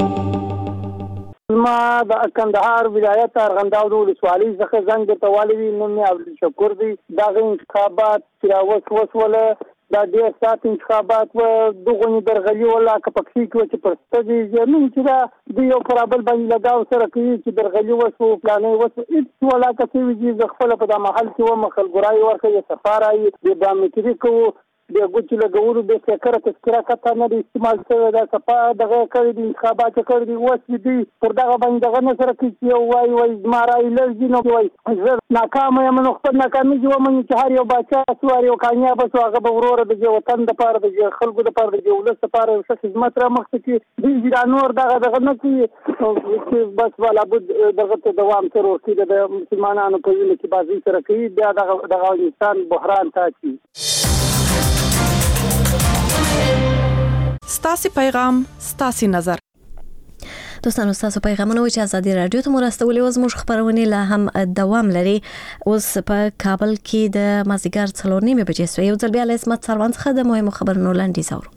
ما د کندهار ولایت ارغنداو ولسوالۍ څخه زنګ درته والی نوم مې عبدالشکور دی. دغه انتخابات چې راوس وسوله دا ډېر سات انتخابات و دغه درغلي ولا که پکې کې چې پرسته دي زمون چې دا د یو پرابل باندې لګاو سره کوي چې درغلي وسو پلانې وسو هیڅ ولا که چې ویږي خپل په د محل کې و مخل ګرای ورکه سفارای د بامتری کو د ګوتې لګولو د فکر تذکره کته نه استعمال شوی دا صفه دغه کړی د انتخابات کړی دی اوس دي پر دغه باندې دغه نه سره کې یو وای وای زمارای لږ نو وای زه ناکام یم نو خپل ناکامي جو من چې هر یو بچا سوار یو کامیاب شو هغه به ورور د وطن د پاره د خلکو د پاره د ولس د پاره څه خدمت را مخ کې دی د نور دغه دغه نه کې بس ولا بد دغه ته دوام تر ورته د مسلمانانو په ویل کې بازي سره کوي بیا دغه دغه انسان بحران تاچي. ستاسو پیغام ستاسو نظر. دوستانو تاسو پیغامونه چې ازادي رادیو ته مرستولې و زموږ خبرونه لا هم دوام لري. اوس په کابل کې د مازیګر څلور نیمه بجې سوی یو ځل بیا له اسمت سروان څخه د مهمو خبرونو لاندې زاورو.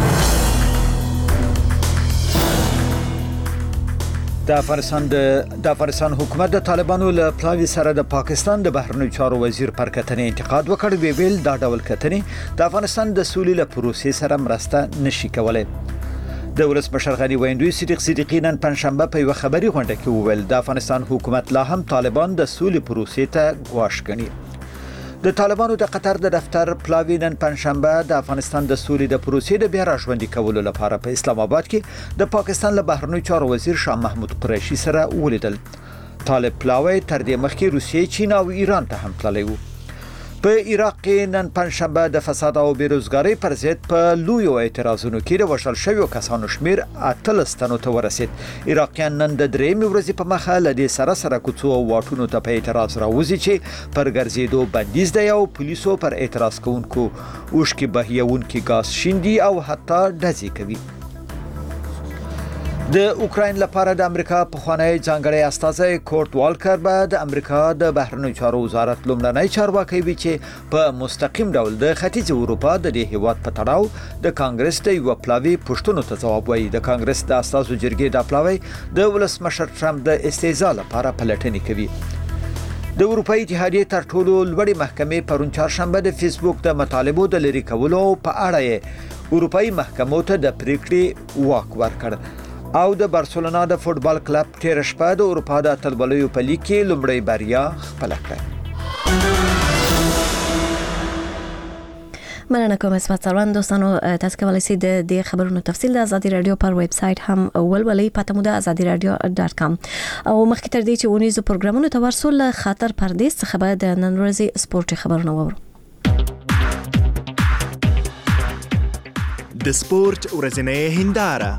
د افغانستان د افغانستان حکومت د طالبانو له پلاوي سره د پاکستان د بهرنیو چارو وزیر پر کتنې انتقاد وکړ. وی ویل دا ډول کتنې د افغانستان د سولې له پروسې سره مرسته نشي کولای. د ولسمشر غنی ویندوی صدیق صدیقی نن پنځشنبه په یو خبري غونډه کې وویل د افغانستان حکومت لا هم طالبان د سولې پروسې ته ګواښ ګڼي. د طالبانو د قطر د دفتر پلاوی نن پنځشنبه د افغانستان د سولې د پروسې د بیا راژوندي کولو لپاره په اسلام آباد کې د پاکستان له بهرنیو چارو وزیر شاه محمود قریشي سره ولیدل. طالب پلاوی تر دې مخکې روسیې، چین او ایران ته هم تللی و. په عراق کې نن پنځشنبه د فساد او بیروزګاری پر ضد په لویو اعتراضونو کې د وژل شویو کسانو شمیر اتلس تنو ته ورسید. عراقیان نن د درېیمې ورځې په مخه له دې سره سره کوڅو او واټونو ته په اعتراض راوځي چې پر ګرځېدو بندیز دی او پولیسو پر اعتراض کوونکو اوښکې بهیونکي ګاز شیندي او حتی ډزې کوي. د اوکراین لپاره د امریکا پخوانی ځانګړی استازی کورټ والکر به د امریکا د بهرنیو چارو وزارت لومړنی چارواکي وي چې په مستقیم ډول د ختیځ اروپا د دې هیواد په تړاو د کانګرس د یو پلاوي پوښتنو ته ځواب وایي. د کانګرس د استازو جرګې د پلاوي د ولسمشر ټرمپ د استهزاء لپاره پلټنې کوي. د اروپאי اتحادیې تر ټولو لوړې محکمې پرون چهارشنبه د فیسبوک د مطالبو د لرې کولو په اړه یې اروپאי محکمو ته د پریکړې واک ورکړ او د بارسلونا د فوتبال کلب تیر شپه د اروپا د اتلولۍ په لیګ کې لومړی بریا خپل کړه. مننه کوم اسمت سروان. دوستانو تاسو کولی شئ د دې خبرونو تفصیل د ازادي رادیو پر ویب سټ هم ولولئ پته مو د ازادي رادیو ډاټ کام. او مخکې تر دې چې ونیزو پروګرامونو ته ورسول خاطر پردیس څخه به د نن ورځې سپورتي خبرونه وورو. د سپورت ورځنۍ هنداره.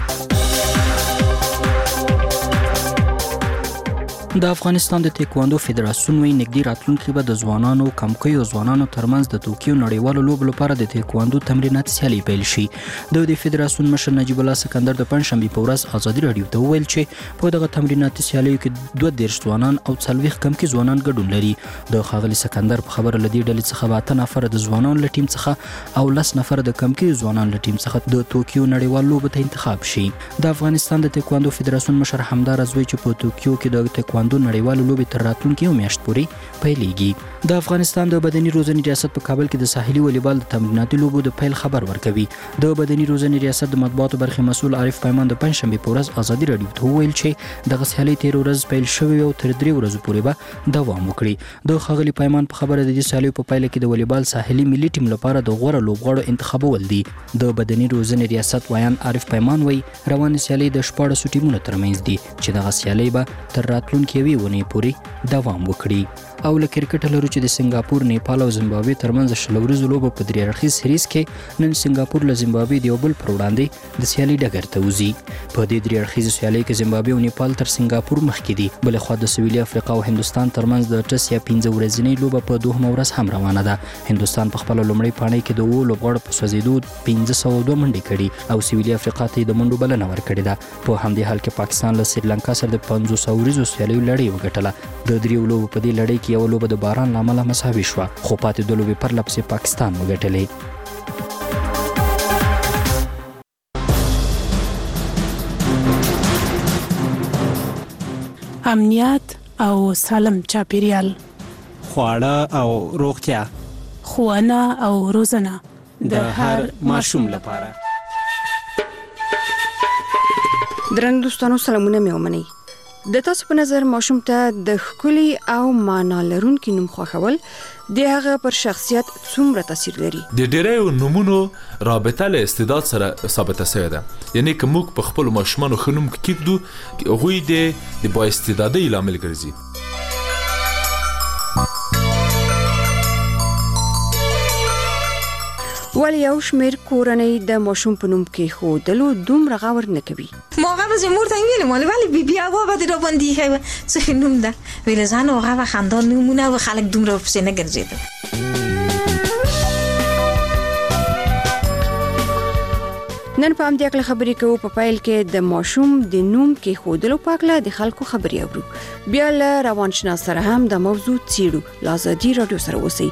د افغانستان د تایکواندو فدراسیون وی نګدي راتلونکي به د ځوانانو کمکیو ځوانانو ترمنځ د توکیو نړیوالو لوبو لپاره د تایکواندو تمرینات سیالي پیل شي. د دې فدراسیون مشر نجیب الله سکندر د پنځشنبه په ورځ ازادي رادیو ته وویل چې په دغه تمرینات سیالیو کې دوه دیرش ځوانان او څلوېښت کمکي ځوانان ګډون لري. د ښاغلي سکندر په خبره لدی ډلې څخه به اته نفر د ځوانانو له ټیم څخه او لس نفر د کمکي ځوانانو له ټیم څخه د توکیو نړیوال لوبو ته انتخاب شي. د افغانستان د تایکواندو فدراسیون مشر همدار ازوی چې په توکیو کې د تایکواندو نړیوال لوبې تر راتلونکي میاشت پورې پیلېږي. د افغانستان د بدني روزنې ریاست په کابل کې د ساحلي والیبال د تمریناتي لوبو د پیل خبر ورکوي. د بدني روزنې ریاست د مطبوعاتو برخې مسؤل عارف پیمان د پنځشنبه په ورځ ازادي رادیو ته وویل چې دغه سیالي تیر ورځ پیل شوې او تر درې ورځې پورې به دوام وکړي. د ښاغلي پیمان په خبره د دې سیالي په پایله کې د والیبال ساحلي ملي ټیم لپاره د غوره لوبغاړو انتخابول دي. د بدني روزنې ریاست ویان عارف پیمان وایي روانه سیالي د شپاړسو ټیمونو ترمنځ دي چې دغه سیالي به تر راتلونکي یوې اونۍ پورې دوام وکړي. او له کرکټ لرو چې د سنگاپور، نیپال او زیمبابوې ترمنځ شل ورځو لوبه په درې اړخیز سریز کې نن سنگاپور له زیمبابوې د یو بل پر وړاندې د سیالي ډګر ته وځي. په دې درې اړخیز سیالي کې زیمبابوې او نیپال تر سنگاپور مخکې دي. بل خو د سویلي افریقا او هندستان ترمنځ د ټس یا پنځه ورځنۍ لوبه په دوه ورځ هم روانه ده. هندستان په خپل لومړی پاڼۍ کې د وو لوبغاړو په سوځېدو پنځه سوه دوه منډې کړي او سویلي افریقا ته د منډو بلنه ورکړې ده. په همدې حال کې پاکستان له سریلانکا سره د پنځوس ورځو سیالیو لړۍ وګټله. د دریو لوبو په دې لړۍ کې یو لوبه د باران له امله مساوي شوه خو پاتې دوه لوبې پرله پسې پاکستان وګټلې. امنیت او سالم چاپیریال، خواړه او روغتیا، ښوونه او روزنه د هر ماشوم لپاره. درنو دوستانو سلامونه مې ومنئ. د تاسو په نظر ماشوم ته د ښکلي او معنا لرونکي نوم خوښول د هغه پر شخصیت څومره تاثیر لري؟ د ډیرو نومونو رابطه له استعداد سره ثابته شوې ده، یعنی که موږ په خپل ماشومانو ښه نوم کېږدو هغوی د با استعدادۍ لامل ګرځي. ولی یو شمیر کورنۍ د ماشوم په نوم کې خودلو دومره غور نه کوي. ما قبل از مور تا ویل مال ولی بی بی هوا بعد را باندې خو څه نوم ده ویل زن هغه و خاندان نمونه و خلک دومره پسې نه ګرځیدل. نن په همدې اړه خبرې کوو په پایل کې د ماشوم د نوم کې خودلو په اړه د خلکو خبرې اورو. بیا له روانشناس سره هم د موضوع څیړو. لازادي رادیو سره اوسئ.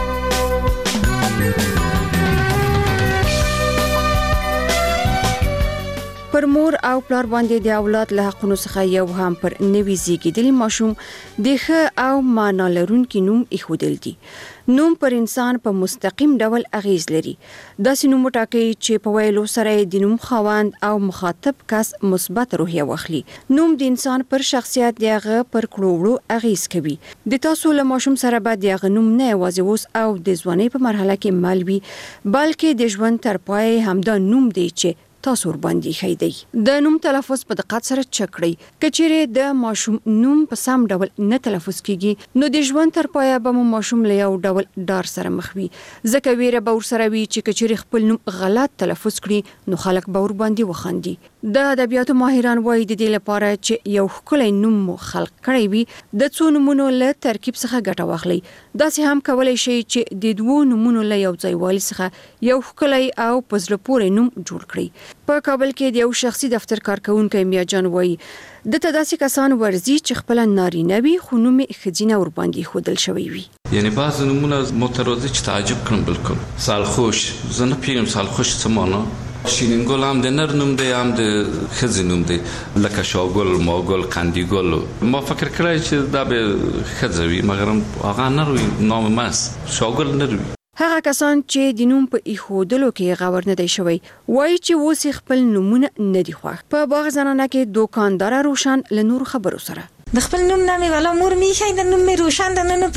پر مور او پلار باندې د اولاد له حقونو څخه یو هم پر نوي زیږیدلي ماشوم د ښه او معنا لرونکي نوم ایښودل دي. نوم پر انسان په مستقیم ډول اغیز لري. داسې نوم وټاکئ چې په ویلو سره د نوم خاوند او مخاطب کس مثبت روحیه واخلي. نوم د انسان پر شخصیت دغه پر کړوړو اغیز کوي. د تاسو له ماشوم سره به دغه نوم نه یوازې اوس او د ځوانۍ په مرحله کې مل وي، بلکې د ژوند تر پای همدا نوم دی چې تاسو ور باندې خېدی. د نوم تلفظ په دقت سره چک کړئ. کچېره د ماشوم نوم په سم ډول نه تلفظ کیږي نو د ژوند تر پایه به ماشوم له یو ډول ډار سره مخ وي. ځکه ویره به ور سره وي چې کچېره خپل نوم غلط تلفظ کړي نو خلک به ور باندې وخاندي. د ادبیاتو ماهران وایي د دې لپاره چې یو ښکلی نوم مو خلق کړی وي د څو نومونو له ترکیب څخه ګټه واخلئ. داسې هم کولای شئ چې د دوو نومونو له یو ځای والي څخه یو ښکلی او په زړه پورې نوم جوړ کړئ. په کابل کې د یو شخصي دفتر کارکونکو میا جان وایي د تداسي کسان ورزي چې خپل نارینه وي خو نوم خځینه ور باندې خودل شوی وي. یعنی بعض نمونه مترادف چې تعجب کړم بالکل. سالخوش زنه پیغام سالخوش څه معنا؟ شیرین ګل هم د نر نوم دی هم د ښځې نوم دی لکه شاګل، ماګل، قندیګل. ما فکر کړی چې دا به ښځه وي مګر هغه نر وي، نام ماس شاګل نر وي. هغه کسان چې د نوم په ایښودلو کې غور نه دی شوی وایي چې اوس خپل نومونه نه دي خوښ. په باغ زنانه کې دوکاندار روشن له نور خبرو سره د خپل نوم نامې ولا مور میخای د نوم مې روشن د نه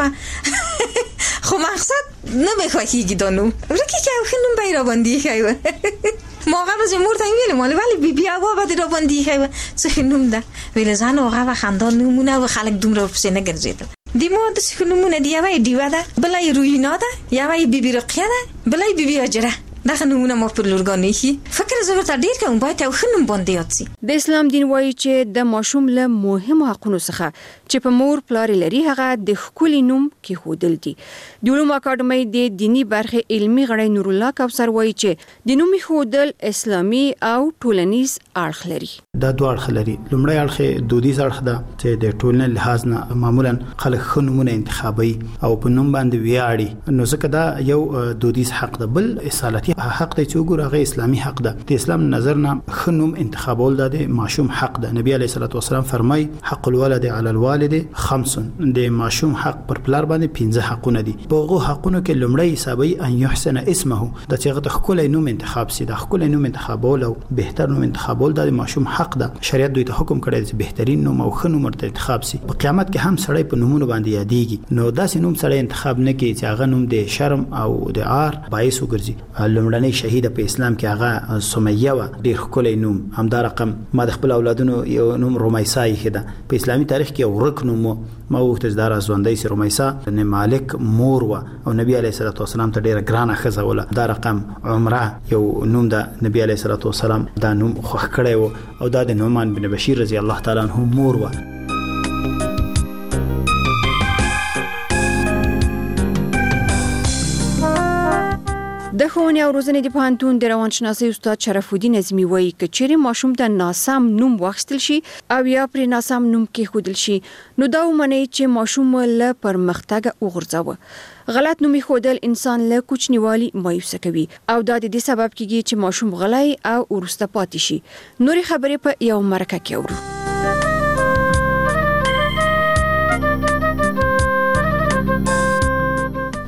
پیګما خو مقصد نه مې خوښیږي د نوم ورکه چې خو نوم به را باندې خای ما قبل از مور تا ویل مال ولی بی بی هوا بعد را باندې خای څه نوم ده ویل زن هغه و خاندان نمونه و خلک دومره پسې نه ګرځیدل. دی مو د سکونمونه دی یوه دیوه ده بلای روینا ده یوه بی بی رقیه ده بلای بی بی اجره دغه نمونه ما پر لورګانې شي فکر زه ورته ډیر کوم باید یو ښه نوم باندې یاد سي. د اسلام دین وایي چې د ماشوم له مهمو حقونو څخه چې په مور پلار لري هغه د ښکلي نوم کېښودل دي. د علومو اکاډمۍ د دینی برخې علمي غړی نور الله کوثر وایي چې د نوم ایښودل اسلامي او ټولنیز اړخ لري. دا دوه اړخ لري. لومړی اړخ دودیز اړخ ده چې د ټولنې لحاظ نه معمولا خلک ښه نومونه انتخابوي او په نوم باندې ویاړي نو ځکه دا یو دودیز حق ده. بل اصالتي حق دی چې وګوره هغه اسلامي حق ده. د اسلام نظر نه ښه نوم انتخابول د ماشوم حق ده. نبی علیه الصلاه والسلام فرمای حق الولد علی الوالد خمس. د ماشوم حق پر پلار باندې پنځه حقونه دي. په هغه حقونو کې لومړی حسابي ان يحسن اسمه د چې هغه خپل نوم انتخاب سي. د خپل نوم انتخابول او بهتر نوم انتخابول د ماشوم حق ده. شریعت دوی ته حکم کړی چې بهترین نوم او ښه نوم ورته انتخاب سي. په قیامت کې هم سړی په نومونو باندې یادېږي نو داسې نوم سړی انتخاب نه کوي چې هغه نوم د شرم او د عار باعث وګرځي. لومړنۍ شهیده په اسلام کې هغه سمیه و ډیر ښکلی نوم. همدا رقم ما د خپل اولادونو یو نوم رومیسا یې ده. په اسلامي تاریخ کې یو ورک نوم ما وغوښتل چې دا را ژوندی سي. رومیسا بن مالک مور و او نبی علیه الصلاه والسلام ته ډیره ګرانه ښځه وله. دا رقم عمره یو نوم ده. نبی علیه الصلاه والسلام دا نوم خوښ کړی و او دا د نعمان بن بشیر رضی الله تعالی عنہ مور و. د ښوونې او روزنې د پوهنتون د روانشناسۍ استاد شرف الدین اعظمي وایي که چیرې ماشوم ته ناسم نوم واخیستل شي او یا پرې ناسم نوم کېښودل شي نو دا ومنئ چې ماشوم له پرمختګه وغورځوه. غلط نوم ایښودل انسان له کوچنیوالي مایوسه کوي او دا د دې سبب کېږي چې ماشوم غلی او وروسته پاتې شي. نورې خبرې په یو مرکه کې اورو.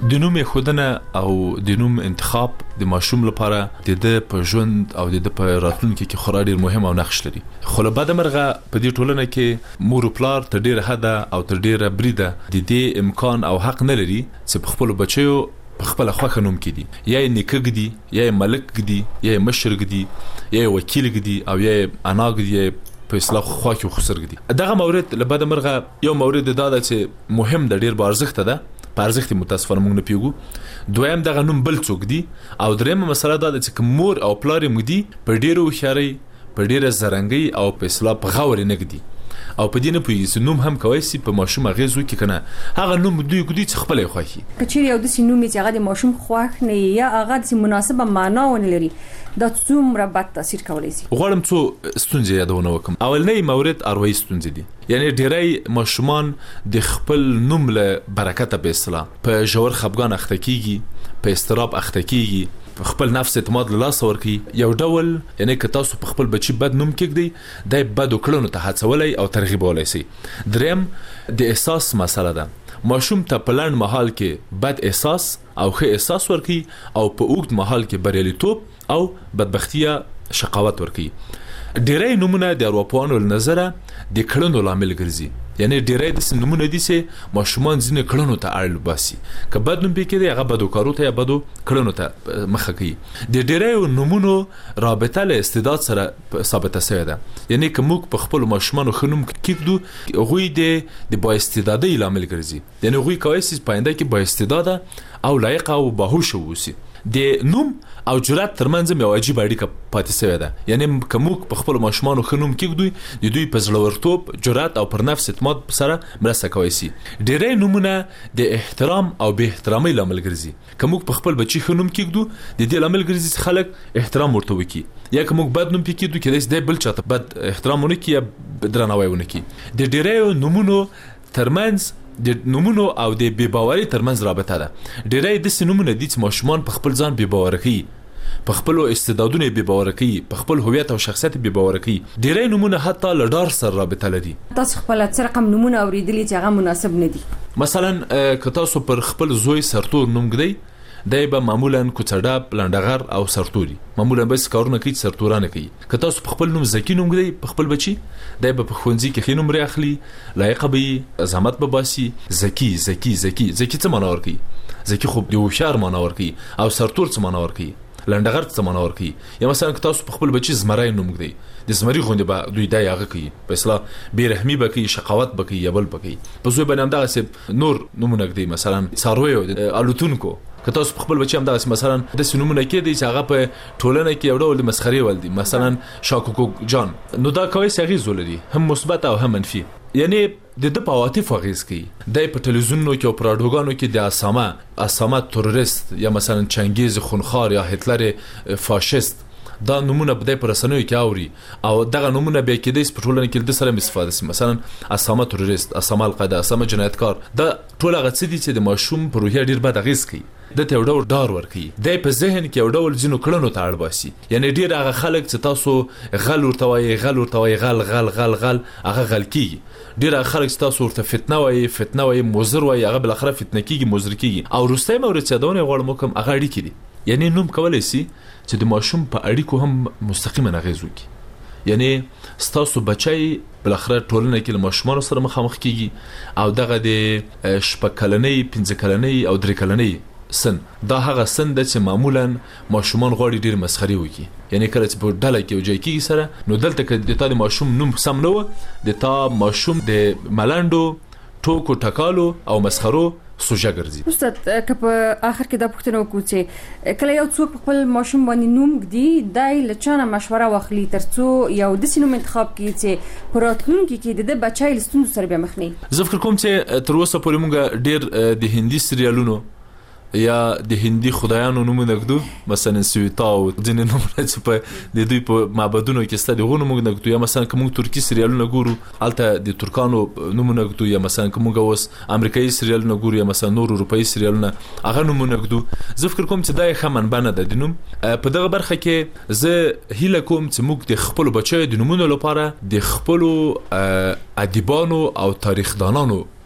د نوم خودنه او د نوم انتخاب د ماشوم لپاره د د په ژوند او د په راتلونکي کې خورا ډیر مهم او نقش لري. خو له بده مرغه په دې ټولنه کې مور او پلار تر ډیره حده او تر ډیره بریده د دې امکان او حق نه لري چې په خپل بچیو په خپل خوخه نوم کړي، یا نیکه ګدي، یا ملک ګدي، یا مشر ګدي، یا وکیل ګدي، او یا انا ګدي په اصلاح خو کې خسر ګدي. دغه مورد له بده مرغه یو مورد دا ده چې مهم د ډیر بارزښت ده، په ارزښت متاسفانه موږ نه پیګو. دویم دغه نوم بل څوک دی، او دریمه مسله دا ده چې مور او پلار مو دي په ډیرو خیاري، په ډیره زرنګي او په اصلاح په غور نه ګدي، او په دې نه پوهیږي نوم هم کوي سي په ماشوم غیزو کې کنه هغه نوم دوی ګدي چې خپل خوښي. کچې یو د سینوم چې هغه د ماشوم خوښ نه یا هغه د مناسبه معنا ونه لري، دا څومره بد تاثیر کولی شي. غواړم څو ستونزې یادونه وکم. اولنۍ مورد اروایي ستونزې دي، یعنی ډیری ماشومان د خپل نوم له برکته به اصلاح په جوړ خپګان اخته کیږي، په استراب اخته کیږي، خپل نفس اعتماد له لاس ورکی. یو ډول یعنی که تاسو په خپل بچی بد نوم کېږدئ، دای بد وکړنو ته هڅولای او ترغیبولای شي. دریم د احساس مسله ده، ماشوم ته په لنډ مهال کې بد احساس او ښه احساس ورکی، او په اوږد مهال کې بریالیتوب او بدبختی شقاوت ورکی. ډیری نمونه د اروپایانو له نظره د کړنو لامل ګرځي، یعنی ډیری د نمونه دي چې ماشومان ځینې کړنو ته اړ باسي، که بد نوم پکې دی هغه بدو کارو ته یا بدو کړنو ته مخه کوي. د ډیری نمونو رابطه له استعداد سره ثابته شوې ده، یعنی که موږ په خپل ماشومان خنوم کېږدو هغوی د د با استعدادۍ لامل ګرځي، یعنی هغوی کولی شي په آینده کې با استعداده او لایق او باهوشه واوسي. د نوم او جرأت ترمنځ یو عجیب اړیکه پاتې شوې ده، یعنی که موږ په خپل ماشومان خنوم کېږدو د دوی په زړورتوب، جرأت او پر نفس اعتماد سره مرسته کوي شي. ډیری نمونه د احترام او بې احترامۍ لامل ګرځي، که موږ په خپل بچی خنوم کېږدو د دې لامل ګرځي چې خلک احترام ورته وکړي، یا که موږ بد نوم کېږدو کېدای شي بل چاته بد احترام ونه کړي یا درناوی ونه کړي. د ډیری نمونو ترمنځ د نمونو او د بې باورۍ ترمنځ رابطه ده. ډیری داسې نمونه دي چې ماشومان په خپل ځان بې باوره کوي، په خپل استعدادونو بې باوره کوي، په خپل هویت او شخصیت بې باوره کوي. ډیری نمونه حتی له ډار سره رابطه لري. تاسو خپل څه رقم نمونه اوریدلی چې هغه مناسب نه دي؟ مثلا که تاسو پر خپل زوی سرتور نوم ږدئ، دای به معمولا کوڅډاب، لنډغر او سرتوري معمولا بس کارونه کوي، سرتورانه کوي. که تاسو په خپل نوم زکی نوم ږدئ په خپل بچي، دای به په ښوونځي کې ښه نوم لري اخلي، لایق به زحمت به باسي. زکی زکی زکی زکی څه معنا ورکوي؟ زکی خو د هوښیار معنا ورکوي، او سرتور څه معنا ورکوي؟ لنډغر څه معنا ورکوي. یا مثلا که تاسو په خپل بچي زمری نوم ږدئ، د زمری غوندې به دوی دا هغه کوي، په اصطلاح بې رحمي به کوي، شقاوت به کوي، یا بل به کوي. په زوی باندې همدغسې نور نومونه ږدئ، مثلا څارویو، الوتونکو. که تاسو په خپل بچی همدغسې مثلا داسې نومونه کېدی چې هغه په ټولنه کې یو ډول د مسخرې ول دي، مثلا شاکوکو جان، نو دا کولی شي اغېز ولري، هم مثبت او هم منفي. یعنی د ده په عواطفو اغېز کوي. دی په تلویزیونونو کې او په راډیوګانو کې د اسامه اسامه تروریست، یا مثلا چنګیز خونخوار، یا هتلر فاشیست، دا نمونه به د پرسنوي کې اوري، او دغه نمونه به کېدای شي په ټولنه کې د سره استفاده شي. مثلا اسامه تروریست، اسامه القاعده، اسامه جنایتکار، دا ټول هغه څه دي چې د ماشوم په روحیه ډیر بد اغېز کوي، د ته یو ډول ډار ورکوي، دی په ذهن کې یو ډول ځینو کړنو ته اړ باسي. یعنی ډیر هغه خلک چې تاسو غل ورته وایي، غل ورته وایي، غل غل غل غل هغه غل کېږي. ډیر هغه خلک چې تاسو ورته فتنه وایي، فتنه وایي، مضر وایي، هغه بالاخره فتنه کېږي، مضر کېږي. او وروستی مورد چې یادونه غواړم وکړم هغه اړیکې دي. یعنی نوم کولی شي چې د ماشوم په اړیکو هم مستقیما اغېز وکړي. یعنی ستاسو بچی بالاخره ټولنه کې له ماشومانو سره مخامخ کېږي، او دغه د شپږ کلنۍ، پنځه کلنۍ او درې کلنۍ سن، دا هغه سن ده چې معمولا ماشومان غواړي ډیر مسخري وکړي. یعنی کله چې په ډله کې یو ځای کېږي سره، نو دلته که د تا د ماشوم نوم سم نه و، د تا ماشوم د ملنډو، ټوکو ټکالو او مسخرو سوژه ګرځي. استاد که په آخر کې دا پوښتنه وکړو چې کله یو څوک خپل ماشوم باندې نوم ږدي، دی له چا نه مشوره واخلي ترڅو یو داسې نوم انتخاب کړي چې په راتلونکي کې د ده بچی له ستونزو سره بیا مخ نه وي؟ زه فکر کوم چې تر اوسه پورې موږ ډېر د هندي سریالونو یا د هندي خدایانو نومونه ږدو، مثلا سویتا او ځینې نومونه چې په د دوی په معبدونو کې شته، د هغو نومونه ږدو. یا مثلا که موږ ترکي سریالونه ګورو، هلته د ترکانو نومونه ږدو. یا مثلا که موږ اوس امریکایي سریالونه ګورو، یا مثلا نور اروپایي سریالونه، هغه نومونه ږدو. زه فکر کوم چې دا یې ښه منبع نه ده د نوم. په دغه برخه کې زه هیله کوم چې موږ د خپلو بچیو د نومونو لپاره د خپلو ادیبانو او تاریخدانانو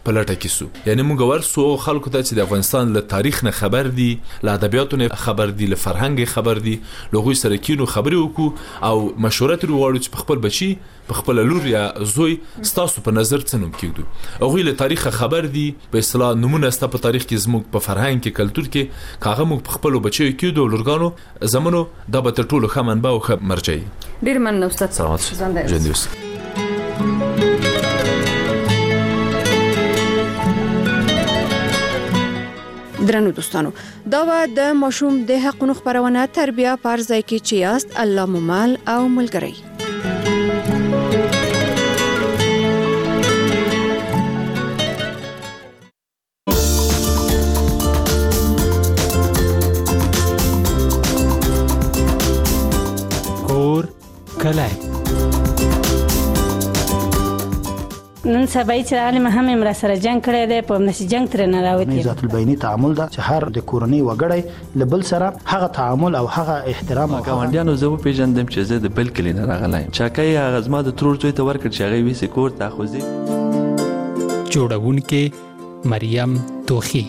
په لټه کې سو. یعنی موږ ورسو خلکو ته چې د افغانستان له تاریخ نه خبر دي، له ادبیاتو نه خبر دي، له فرهنګ خبر دي، لغوي سره کینو خبرې وکړو او مشوره ترې وغواړو چې په خپل بچي، په خپل لور یا زوی ستاسو په نظر څه نوم کېږدو. هغوی له تاریخ خبر دي، په اصطلاح نمونه ستا په تاریخ کې زموږ په فرهنګ کې کلتور کې کاغه موږ په خپل بچو کېږدو لورګانو زمونو دا به تر ټولو ښه منبع او ښه مرجع. ډېر مننه استاد. سلامات ژوندي اوسئ. درنو دوستانو، دا و د ماشوم د حقونو خبرونه تربیه پر ځای کې چې یاست الله ممال او ملګری. کور کلای نن سبا چې عالم هم امر سره جنگ کړی دی، په نشي جنگ تر نه راوتی. ذات البینی تعامل دا چې هر د کورنۍ وګړی لبل سره هغه تعامل او هغه احترام او ګاونډیانو زه په پیژندم چې زه د بل کلی نه راغلایم. چاکای هغه زما د ترور زوی ته ورکړ چې هغه ویسه کور ته خوځي. جوړونکې مریم توخی.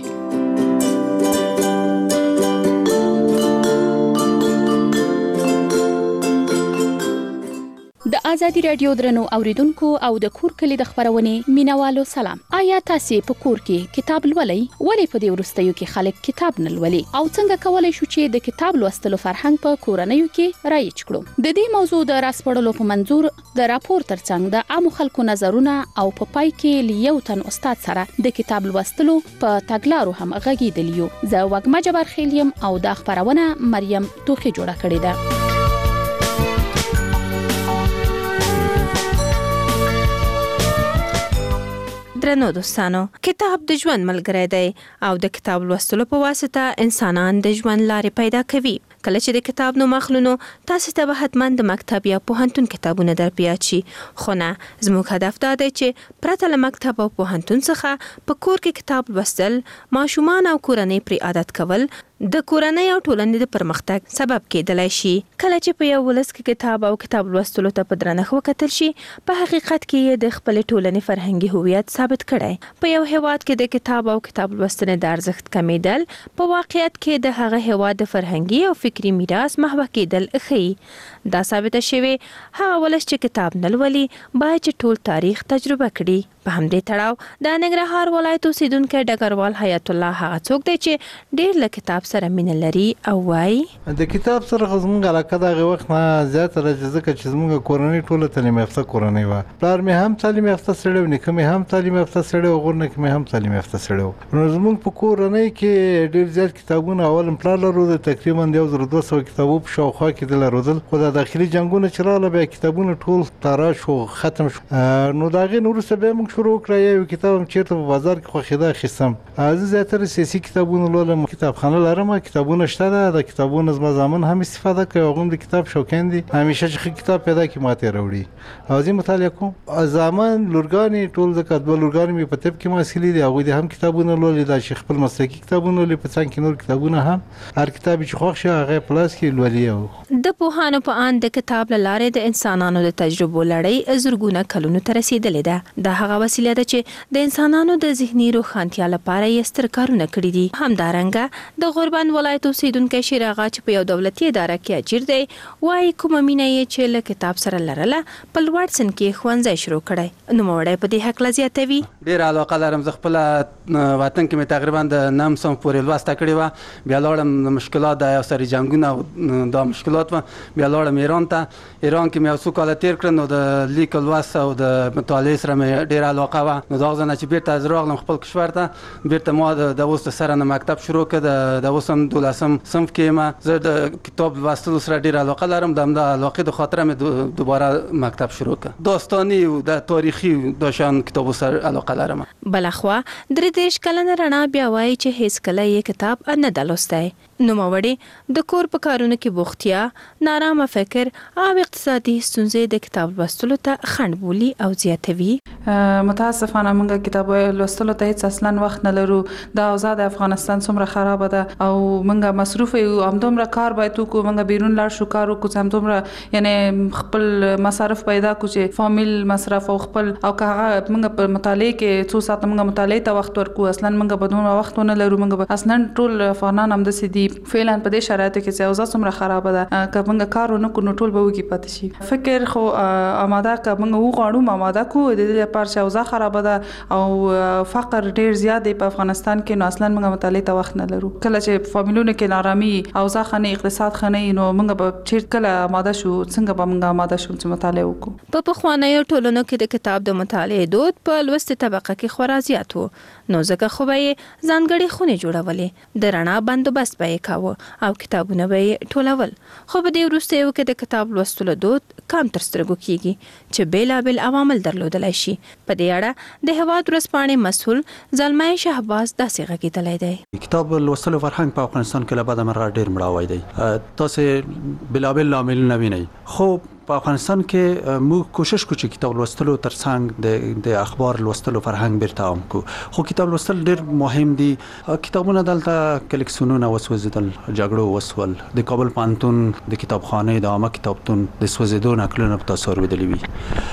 د آزادي رادیو درنو اوریدونکو او د کور کلی د خبرونې مینوالو سلام. آیا تاسو په کور کې کتاب لولئ؟ ولې په دې ورستیو کې خلک کتاب نه لولي؟ او څنګه کولای شو چې د کتاب لوستلو فرهنګ په کورنیو کې رایج کړو؟ د دې موضوع د راسپړلو په منظور د راپور ترڅنګ د عامو خلکو نظرونه او په پا پای کې لیو تن استاد سره د کتاب لوستلو په تګلارو هم غږیدلیو. زه وګما جبار خیلیم او د خبرونه مریم توخی جوړه کړې ده. درنو دوستانو، کتاب د ژوند ملګری دی او د کتاب لوستلو په واسطه انسانان د ژوند لارې پیدا کوي. کله چې د کتاب نو مخلونو تاسو ته به حتما د مکتب یا پوهنتون کتابونه در پیاد شي، خو نه، زموږ هدف دا دی چې پرته له مکتب او پوهنتون څخه په کور کې کتاب لوستل، ماشومان او کورنۍ پرې عادت کول د کورنۍ او ټولنې د پرمختګ سبب کېدلای شي. کله چې په یو ولس کې کتاب او کتاب لوستلو ته په درنښت وکتل شي، په حقیقت کې د خپل ټولنې فرهنګي هویت ثابت کړي. په یو هیواد کې د کتاب او کتاب لوستنې د ارزښت کمیدل په واقعیت کې د هغه هیواد د فرهنګي او فکري میراث محو کېدل ښيي. دا ثابت شوی هغه ولس چې کتاب نه لولي باید چې ټول تاریخ تجربه کړي. په همدې تړاو د ننګرهار ولایت اوسیدونکو ډګروال حیات الله هغه څوک دی چې ډېر له کتاب سره مینه لري او وایي د کتاب سره زموږ علاقه دغه وخت نه زیاته راځي چې زموږ کورنۍ ټوله تعلیم یافته کورنۍ وه. پلار مې هم تعلیم یافته سړی و، نیکه مې هم تعلیم یافته سړی و، غورنه کې مې هم تعلیم یافته سړی و. نو زموږ په کورنۍ کې ډېر زیات کتابونه اول پلار لرو، تقریبا د یو زر دوه سوه کتابو په شاوخوا کې د لرودل، خو د داخلي جنګونه چې راغله بیا کتابونه ټول تاراج شو، ختم شو. نو د هغې نه وروسته بیا موږ شروع وکړه یو کتاب هم چېرته په بازار کې خوښېده اخیستم. زه زیاتره سیاسي کتابونه لولم، کتابخانه لرم، کتابونه شته ده، د کتابونو زما زامن هم استفاده کوي، هغوی هم د کتاب شوقین دي، همیشه چې ښه کتاب پیدا کړي ماته یې راوړي او زه مطالعه کوم. زامن لورګانې ټول ځکه دوه لورګانې مې په طب کې محصلې دي، هغوی دې هم کتابونه لولي، دا چې خپل مسلکي کتابونه لولي، په څنګ کې نور کتابونه هم هر کتاب چې خوښ شي هغه یې په لاس کې لولي. د پوهانو په اند د کتاب له لارې د انسانانو د تجربو لړۍ زرګونه کلونو ته رسېدلې ده. دا هغه وسیله ده چې د انسانانو د ذهني روښانتیا لپاره یې ستر کارونه کړي دي. همدارنګه د غوربند ولایت اوسیدونکی شیر آغا چې په یو دولتي اداره کې اجیر دی وایي کومه مینه یې چې له کتاب سره لرله په لوړ سن کې ښوونځی شروع کړی. نوموړی په دې هکله زیاتوي ډېره علاقه لرم، زه خپله وطن کې مې تقریبا د نهم صنف پورې لوسته کړې وه، بیا لاړم د مشکلات د یو سري جنګونه او دا مشکلات وه، بیا لاړم ایران ته. ایران کې مې یو څو کاله تېر کړل، نو د لیک لوست او د مطالعې سره مې ډېره علاقه وه. نو دا ځنه چې بیرته از راغلم خپل کشور ته، بیرته ما د اوس د سره نه مکتب شروع کړ، د اوس هم دولسم صنف کې یم. زه د کتاب لوستلو سره ډېره علاقه لرم، د همدا علاقې د خاطره مې دوباره مکتب شروع کړ. داستاني او د تاریخي داشان کتابو سره علاقه لرم. بلخوا درې د دیش کلن رڼا بیا وایي چې هیڅ کله یې کتاب نه د لوستی. نوموړې د کور په کارونو کې بوختیا، نارامه فکر او اقتصادي ستونزې د کتاب لوستلو ته خنډ بولي او زیاتوي. متاسفانه موږ کتاب لوستلو ته هیڅ اصلا وخت نه لرو. دا اوضاع د افغانستان څومره خراب ده او موږ مصروف یو، همدومره کار باید وکړو. موږ بیرون لاړ شو کار وکړو، همدومره یعنی خپل مصارف پیدا کړو چې فامیل مصرف او خپل او که هغه موږ په مطالعه کې څو ساعت موږ مطالعه ته وخت ورکو، اصلا موږ به دومره وخت نه لرو. موږ اصلا ټول افغانان هم داسې دي فعلا په دې شرایطو کې چې اوضاع څومره خراب ده، که موږ کار ونه کړو نو ټول به وږي پاتې شي. فکر خو آماده که موږ وغواړو آماده کو د دې لپاره چې اوضاع خراب ده او فقر ډیر زیات دی په افغانستان کې، نو اصلا موږ مطالعه ته وخت نه لرو. کله چې فامیلونو کې نارامي اوضاع خنه اقتصاد خنه نو موږ به چیرته کله آماده شو، څنګه به موږ آماده شو چې مطالعه وکړو. په پخوانیو ټولنو کې د کتاب د مطالعې دود په لوستي طبقه کې خورا زیات و، نو ځکه خو به یې ځانګړي خونې جوړولې، د رڼا بندوبست به یې کاوه او کتابونه به یې ټولول. خو په دې وروستیو کې د کتاب لوستلو دود کم تر سترګو کیږي چې بیلابل عوامل درلودلای شي. په دې اړه د هواد ورځپاڼې مسؤل زلمي شهباز داسې غږیدلی دی. کتاب لوستلو فرهنګ په افغانستان کې له بده مرغه ډیر مړاوی دی. تاسو بلابل عاملونه وینئ، خو په افغانستان کې موږ کوشش کوو چې کتاب لوستلو ترڅنګ د د اخبار لوستلو فرهنګ بیرته عام کو. خو کتاب لوستل ډیر مهم دي. کتابونه دلته کلیکسیونونه وسوځیدل، جګړو وسول، د کابل پوهنتون د کتابخانه د عامه کتابتون د سوځیدو نقلونه په تاسو اوریدلي وي.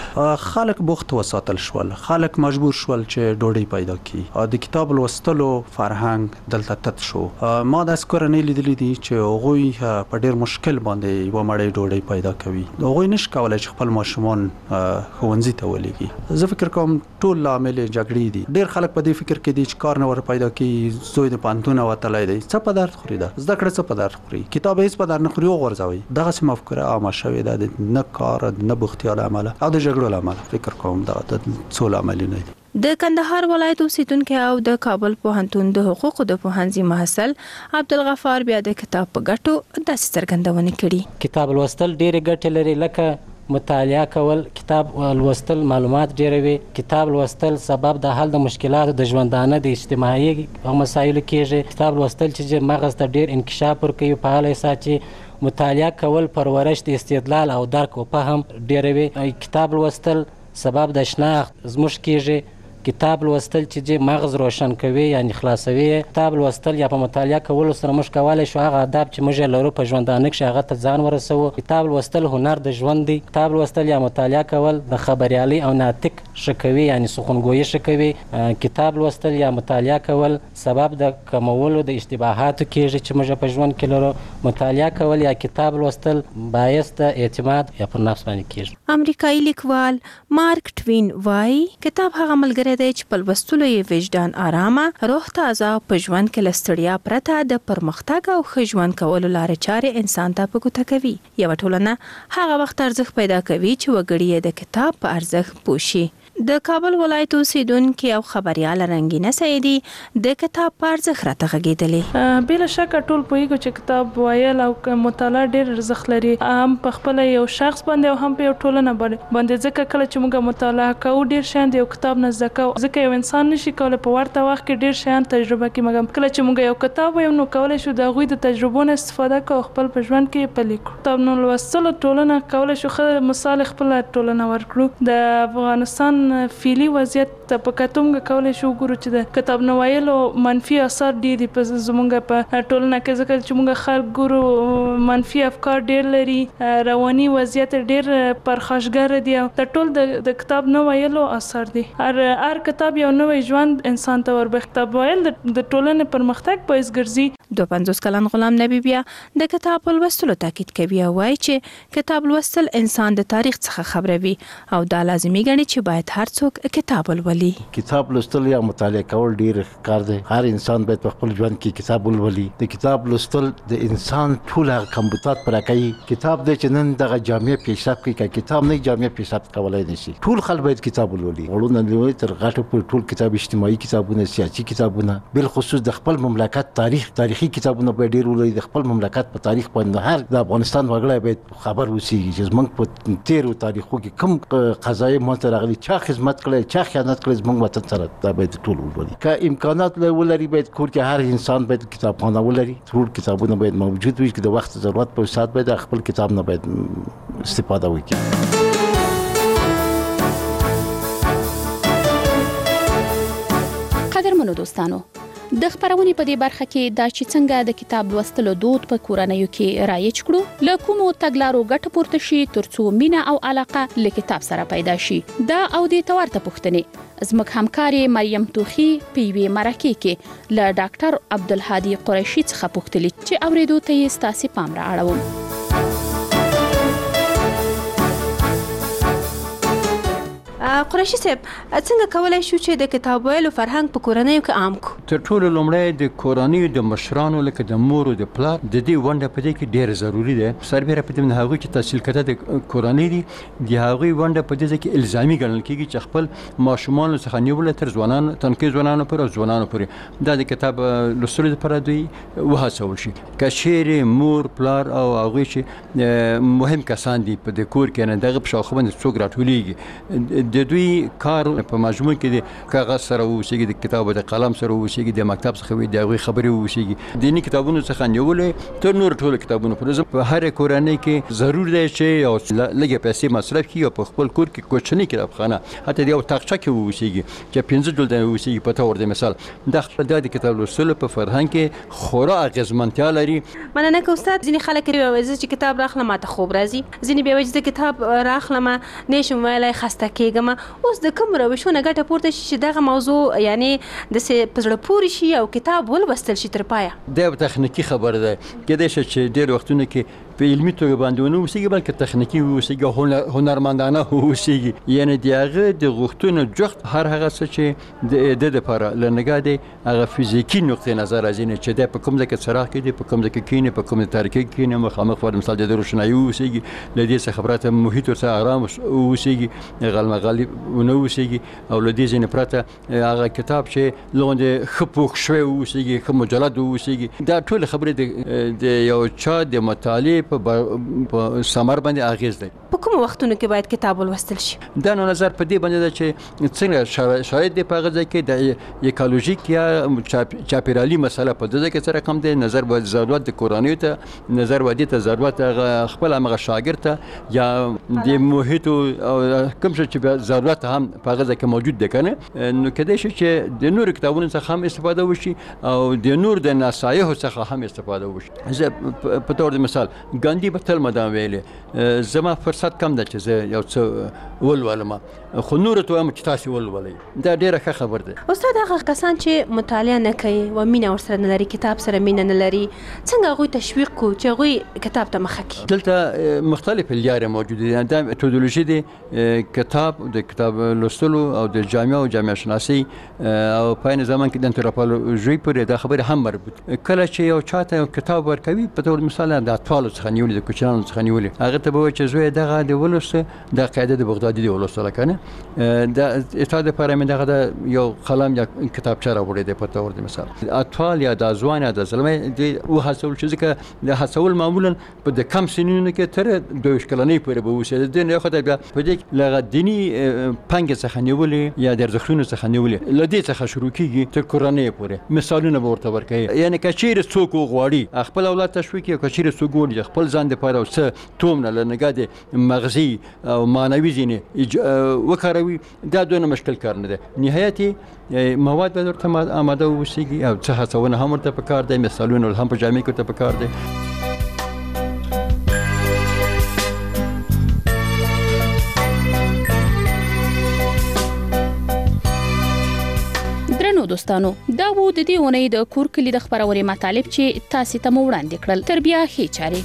خلک بوخت وساتل شول، خلک مجبور شول چې ډوډۍ پیدا کړي. د کتاب لوستلو فرهنګ دلته تت شو. ما د اسکورنې لیدلې دي چې هغوی په ډیر مشکل باندې یو مړی ډوډۍ پیدا کوي. هغوی نش کولای چې خپل ماشومان ښوونځي ته ولېږي. زه فکر کوم ټول عامل جګړې دي. ډیر خلک په دې فکر کې دي چې کار نه ور پیدا کړي، زوی د پوهنتون وتلی دی، څه په درد خوري ده، زده کړه څه په درد خوري، کتاب هیڅ په درد نه خوري وغورځوئ. دغسې مفکوره عامه شوې ده د نه کار نه بوختیا له امله او د جګړو له امله. فکر کوم دا د څو عاملونه دي. د کندهار ولایت اوسیدونکو او د کابل پوهنتون د حقوقو د پوهنځي محصل عبدالغفار بیا د کتاب په ګټو داسې څرګندونه کړي. کتاب لوستل ډېرې ګټې لري، لکه مطالعه کول، کتاب لوستل معلومات ډېروي، کتاب لوستل سبب د حل د مشکلاتو د ژوندانه د اجتماعي مسایلو کېږي. کتاب لوستل چې مغز ته ډېر انکشاف ورکوي، فعال ساتي. مطالعه کول پرورش د استدلال او درک او فهم ډېروي. کتاب لوستل سبب د شناخت زموږ کېږي. کتاب لوستل چې مغز روشن کوي یعنی خلاصوي. کتاب لوستل یا په مطالعه کولو سره موږ کولی شو هغه آداب چې موږ لرو په ژوندانه کې هغه ته ځان ورسوو. کتاب لوستل هنر د ژوند دی. کتاب لوستل یا مطالعه کول د خبریالي او ناطق ښه کوي یعنی سخنګویي ښه کوي. کتاب لوستل یا مطالعه کول سبب د کمولو د اشتباهاتو کېږي چې موږ په ژوند کې لرو. مطالعه کول یا کتاب لوستل باعث د اعتماد یا پر نفس باندې کېږي. امریکایي لیکوال مارک ټوین وایي کتاب هغه ملګری دی چې په لوستلو یې وجدان آرامه، روح تازه، په ژوند کې له ستړیا پرته د پرمختګ او ښه ژوند کولو لارې چارې انسان ته په ګوته کوي. یوه ټولنه هغه وخت ارزښت پیدا کوي چې وګړي یې د کتاب په ارزښت پوه شي. د کابل ولایت اوسیدونکي او خبريال رنگینه سیدي د کتاب په ارزښت راته غږېدلې. بلا شک ټول پوهیږو چې کتاب وایل او مطالعه ډېر ارزښت لري، هم په خپل یو شخص باندې او هم په یو ټولنه باندې. ځکه کله چې موږ مطالعه کوو ډېر شیان د یو کتاب نه زده کوو، ځکه یو انسان نشي کولی په ورته وخت کې ډېر شیان تجربه کړي. مګر کله چې موږ یو کتاب وایو نو کولی شو د هغوی د تجربو نه استفاده کوو، خپل په ژوند کې پلي کړو. کتاب نو لوستلو ټولنه کولی شو ښه مثال خپل ټولنه ورکړو. د افغانستان فعلي وضعیت په کتو موږ کولی شو وګورو چې د کتاب نه ویلو منفي اثار ډېر دي په زموږ په ټولنه کې، ځکه چې موږ خلک ګورو منفي افکار ډېر لري، رواني وضعیت ډېر پرخاشګر دي. د ټول د کتاب نه ویلو اثر دي. هر هر کتاب یو نوی ژوند انسان ته وربخي. کتاب ویل د ټولنې پرمختګ باعث ګرځي. دوه پنځوس کلن غلام نبی بیا د کتاب په لوستلو تاکید کوي او وایي چې کتاب لوستل انسان د تاریخ څخه خبروي او دا لازمي ګڼي چې باید هر څوک کتاب ولولي. کتاب لوستل یا مطالعه کول ډیر کار دی. هر انسان باید په خپل ژوند کې کتاب ولولي. د کتاب لوستل د انسان ټول هغه کمبودات پر کوي. کتاب د چنن دغه جامع پیشرفت کوي. کتاب نه جامع پیشرفت کولای نشي. ټول خلک باید کتاب ولولي. ورونه لوي تر غټو پر ټول کتاب، اجتماعي کتابونه، سیاسي کتابونه، بل خصوص د خپل مملکت تاریخ تاریخي کتابونه باید ډیر ولولي. د خپل مملکت په تاریخ باندې هر د افغانستان وګړي باید خبر وسی چې موږ په تیرو تاریخو کې کوم قضایي مونږ راغلي، چا خدمت کړي، چا خیانت کړي، کړی زموږ وطن سره دا باید ټول ولولي که امکانات ولري باید کور کې هر انسان باید کتابخانه ولري ټول کتابونه باید موجود وي چې د وخت ضرورت په وسات باید خپل کتاب نه باید استفاده وکړي. قدرمنو دوستانو د خبرونې په دې برخه کې دا چې څنګه د کتاب لوستلو دود په کورنیو کې رایج کړو له کومو تګلارو ګټه پورته شي ترڅو مینه او علاقه له کتاب سره پیدا شي دا او د تورته پوښتنې زموږ همکاري مریم توخی په وی مرکه کې له ډاکټر عبدالهادي قریشي څخه پوښتلې چې اوریدو ته یې ستاسو پام را اړوم. قریشي صاحب څنګه کولای شو چې د کتاب ویلو فرهنګ په کورنیو کې عام کو؟ تر ټولو لومړی د کورنیو د مشرانو لکه د مور او د پلار د دې ونډه په دې کې ډېر ضروری ده. سربېره په دې هغه چې تحصیل کړه د کورنۍ دي د هغه ونډه په دې کې الزامي ګڼل کېږي چې خپل ماشومان څخه نیول تر ځوانان تنکي ځوانانو پر ځوانانو پورې دا د کتاب لوستلو لپاره دوی وهڅول شي. که چیرې مور پلار او هغه چې مهم کسان دي په د کور کې نه دغه په شاخه باندې څوک راټولېږي د دوی کار په مجموع کې د کاغذ سره وشيږي د کتاب او د قلم سره وشيږي د مکتب څخه وي د هغه خبرې وشيږي دینی کتابونو څخه نیولې تر نور ټول کتابونو پر په هر کورنۍ کې ضرور دی چې یو لږه پیسې مصرف کړي او په خپل کور کې کوچنی کتابخانه حتی د یو تاقچه کې وشيږي چې پنځه جلد وشيږي په تور د مثال د د کتاب لوستلو په فرهنګ کې خورا اغیزمنتیا لري. مننه که استاد ځینې خلک وایي چې کتاب راخلم ماته خوب راځي ځینې به وایي چې کتاب راخلم نشم ویلای خسته کېږم اوس د کوم روشونه ګټه پورته شي چې دغه موضوع یعنی د څه پزړه پوري شي او کتاب ولوستل شي تر پایه. دا تخنیکی خبره ده کېدای شي چې ډېر وختونه کې په علمي توګه باندې ونه وسیږي بلکې تخنیکی وسیږي هنرمندانه وسیږي یعنی دغه د غوښتنو جخت هر هغه څه چې د د لپاره لنګا دی هغه فزیکی نقطه نظر ازینه چې د په کوم ځای کې څراغ کې دی په کوم ځای کې کینه په کوم تاریکی کې نه مخامخ ور مثال د روشنايي وسیږي لدې څخه خبرته محیط ورته آرام وسیږي غلمه غالب ونه وسیږي او لدې ځینې پرته هغه کتاب چې لوند خپوخ شوی وسیږي خو مجلد وسیږي دا ټول خبرې د یو چا د مطالعه په سمر باندې اغیز دی. په کوم وختونو کې باید کتاب ولوستل شي؟ دا نو نظر په دې باندې چې څنګه شاید د پاغه ځکه د ایکولوژیک یا چاپیرالي مسله په دې کې سره کم دی نظر باید ضرورت د کورنۍ ته نظر ودی ته ضرورت خپل هغه شاګرد ته یا د محیط او کوم څه چې ضرورت هم پاغه ځکه موجود دی کنه نو کېدای شي چې د نور کتابونو څخه هم استفاده وشي او د نور د نصایح څخه هم استفاده وشي. زه په تور مثال ګاندی په تل مدام ویلې زما فرصت کم ده چې زه یو څه ولولم خو نور ته هم چې تاسو ولولئ دا ډیره ښه خبر ده. استاد هغه کسان چې مطالعه نه کوي و مینه ورسره نه لري کتاب سره مینه نه لري څنګه هغوی تشویق کو چې هغوی کتاب ته مخه کړي؟ دلته مختلف لارې موجوده دي دا میتودولوژي دي کتاب د کتاب لوستلو او د جامعه او جامعه شناسي او په عین زمان کې د انتروپولوژي پورې دا خبره هم مربوط کله چې یو چاته کتاب ورکوي په تور مثال د اطفال څخه نیولې د کوچنانو څخه نیولې هغه ته به چې زوی دغه د ولوسته د قاعده د بغدادي دی ولوستل کنه دا استاد لپاره مې دغه یو قلم یا کتابچه راوړی دی په تور مثال اطفال یا د ځوان یا د زلمه دی وهڅول چې ځکه د هڅول معمولا په د کم سنینو کې تر دوه کلنۍ پورې به وسه د نه خدای په دې لغه دینی پنګ څخه نیولې یا د ارزښتونو څخه نیولې لدې څخه شروع کیږي تر کورنۍ پورې مثالونه به ورته ورکړي یعنی کچیر څوک غواړي خپل اولاد تشویق کوي کچیر څوک غواړي خپل ځان د پاره اوسه توم نه لنګا د مغزي او مانوي ځینې وکاروي دا دونه مشکل کار نه ده نهایتي مواد به ورته آماده وسیږي او څه هڅونه هم ورته پکار دی مثالونه هم په جامع کې ورته پکار دی. دوستانو دا وو د دې ونې د کور کلی د خبروري مطالب چې تاسو ته مو وړاندې کړل تر بیا هي چاري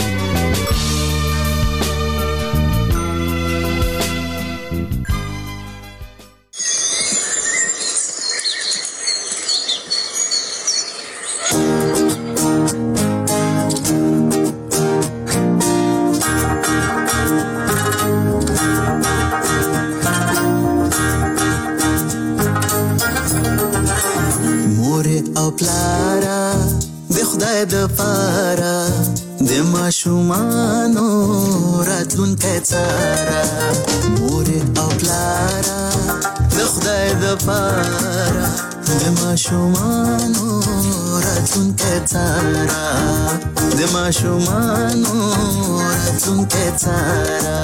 د پارا د ماشومانو راتلونکي څارا مور او پلارا د خدای د پاره د ماشومانو راتلونکی څاره د ماشومانو راتلونکی څاره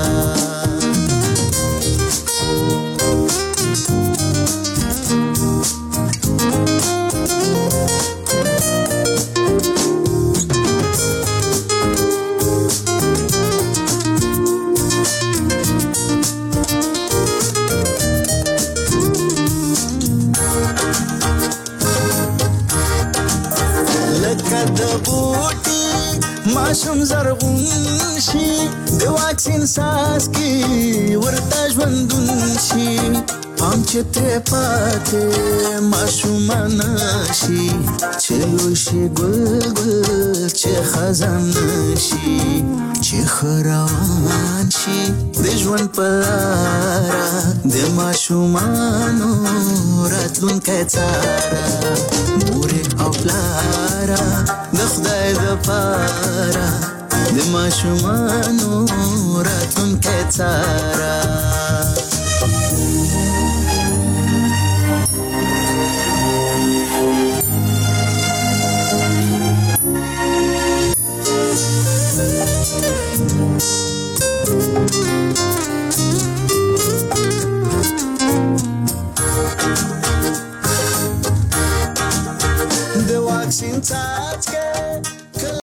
ماشوم زرغون شي د واکسین ساس کې ورته ژوندون شي پام چې ترې پاتې ماشومان شي چې لوی شي ګل ګل چې خزان شي چې ښه روان شي د ژوند په لاره د ماشومانو راتلونکی څاره مورې او پلاره د خدای د پاره د ماشومانو راتلونکی څاره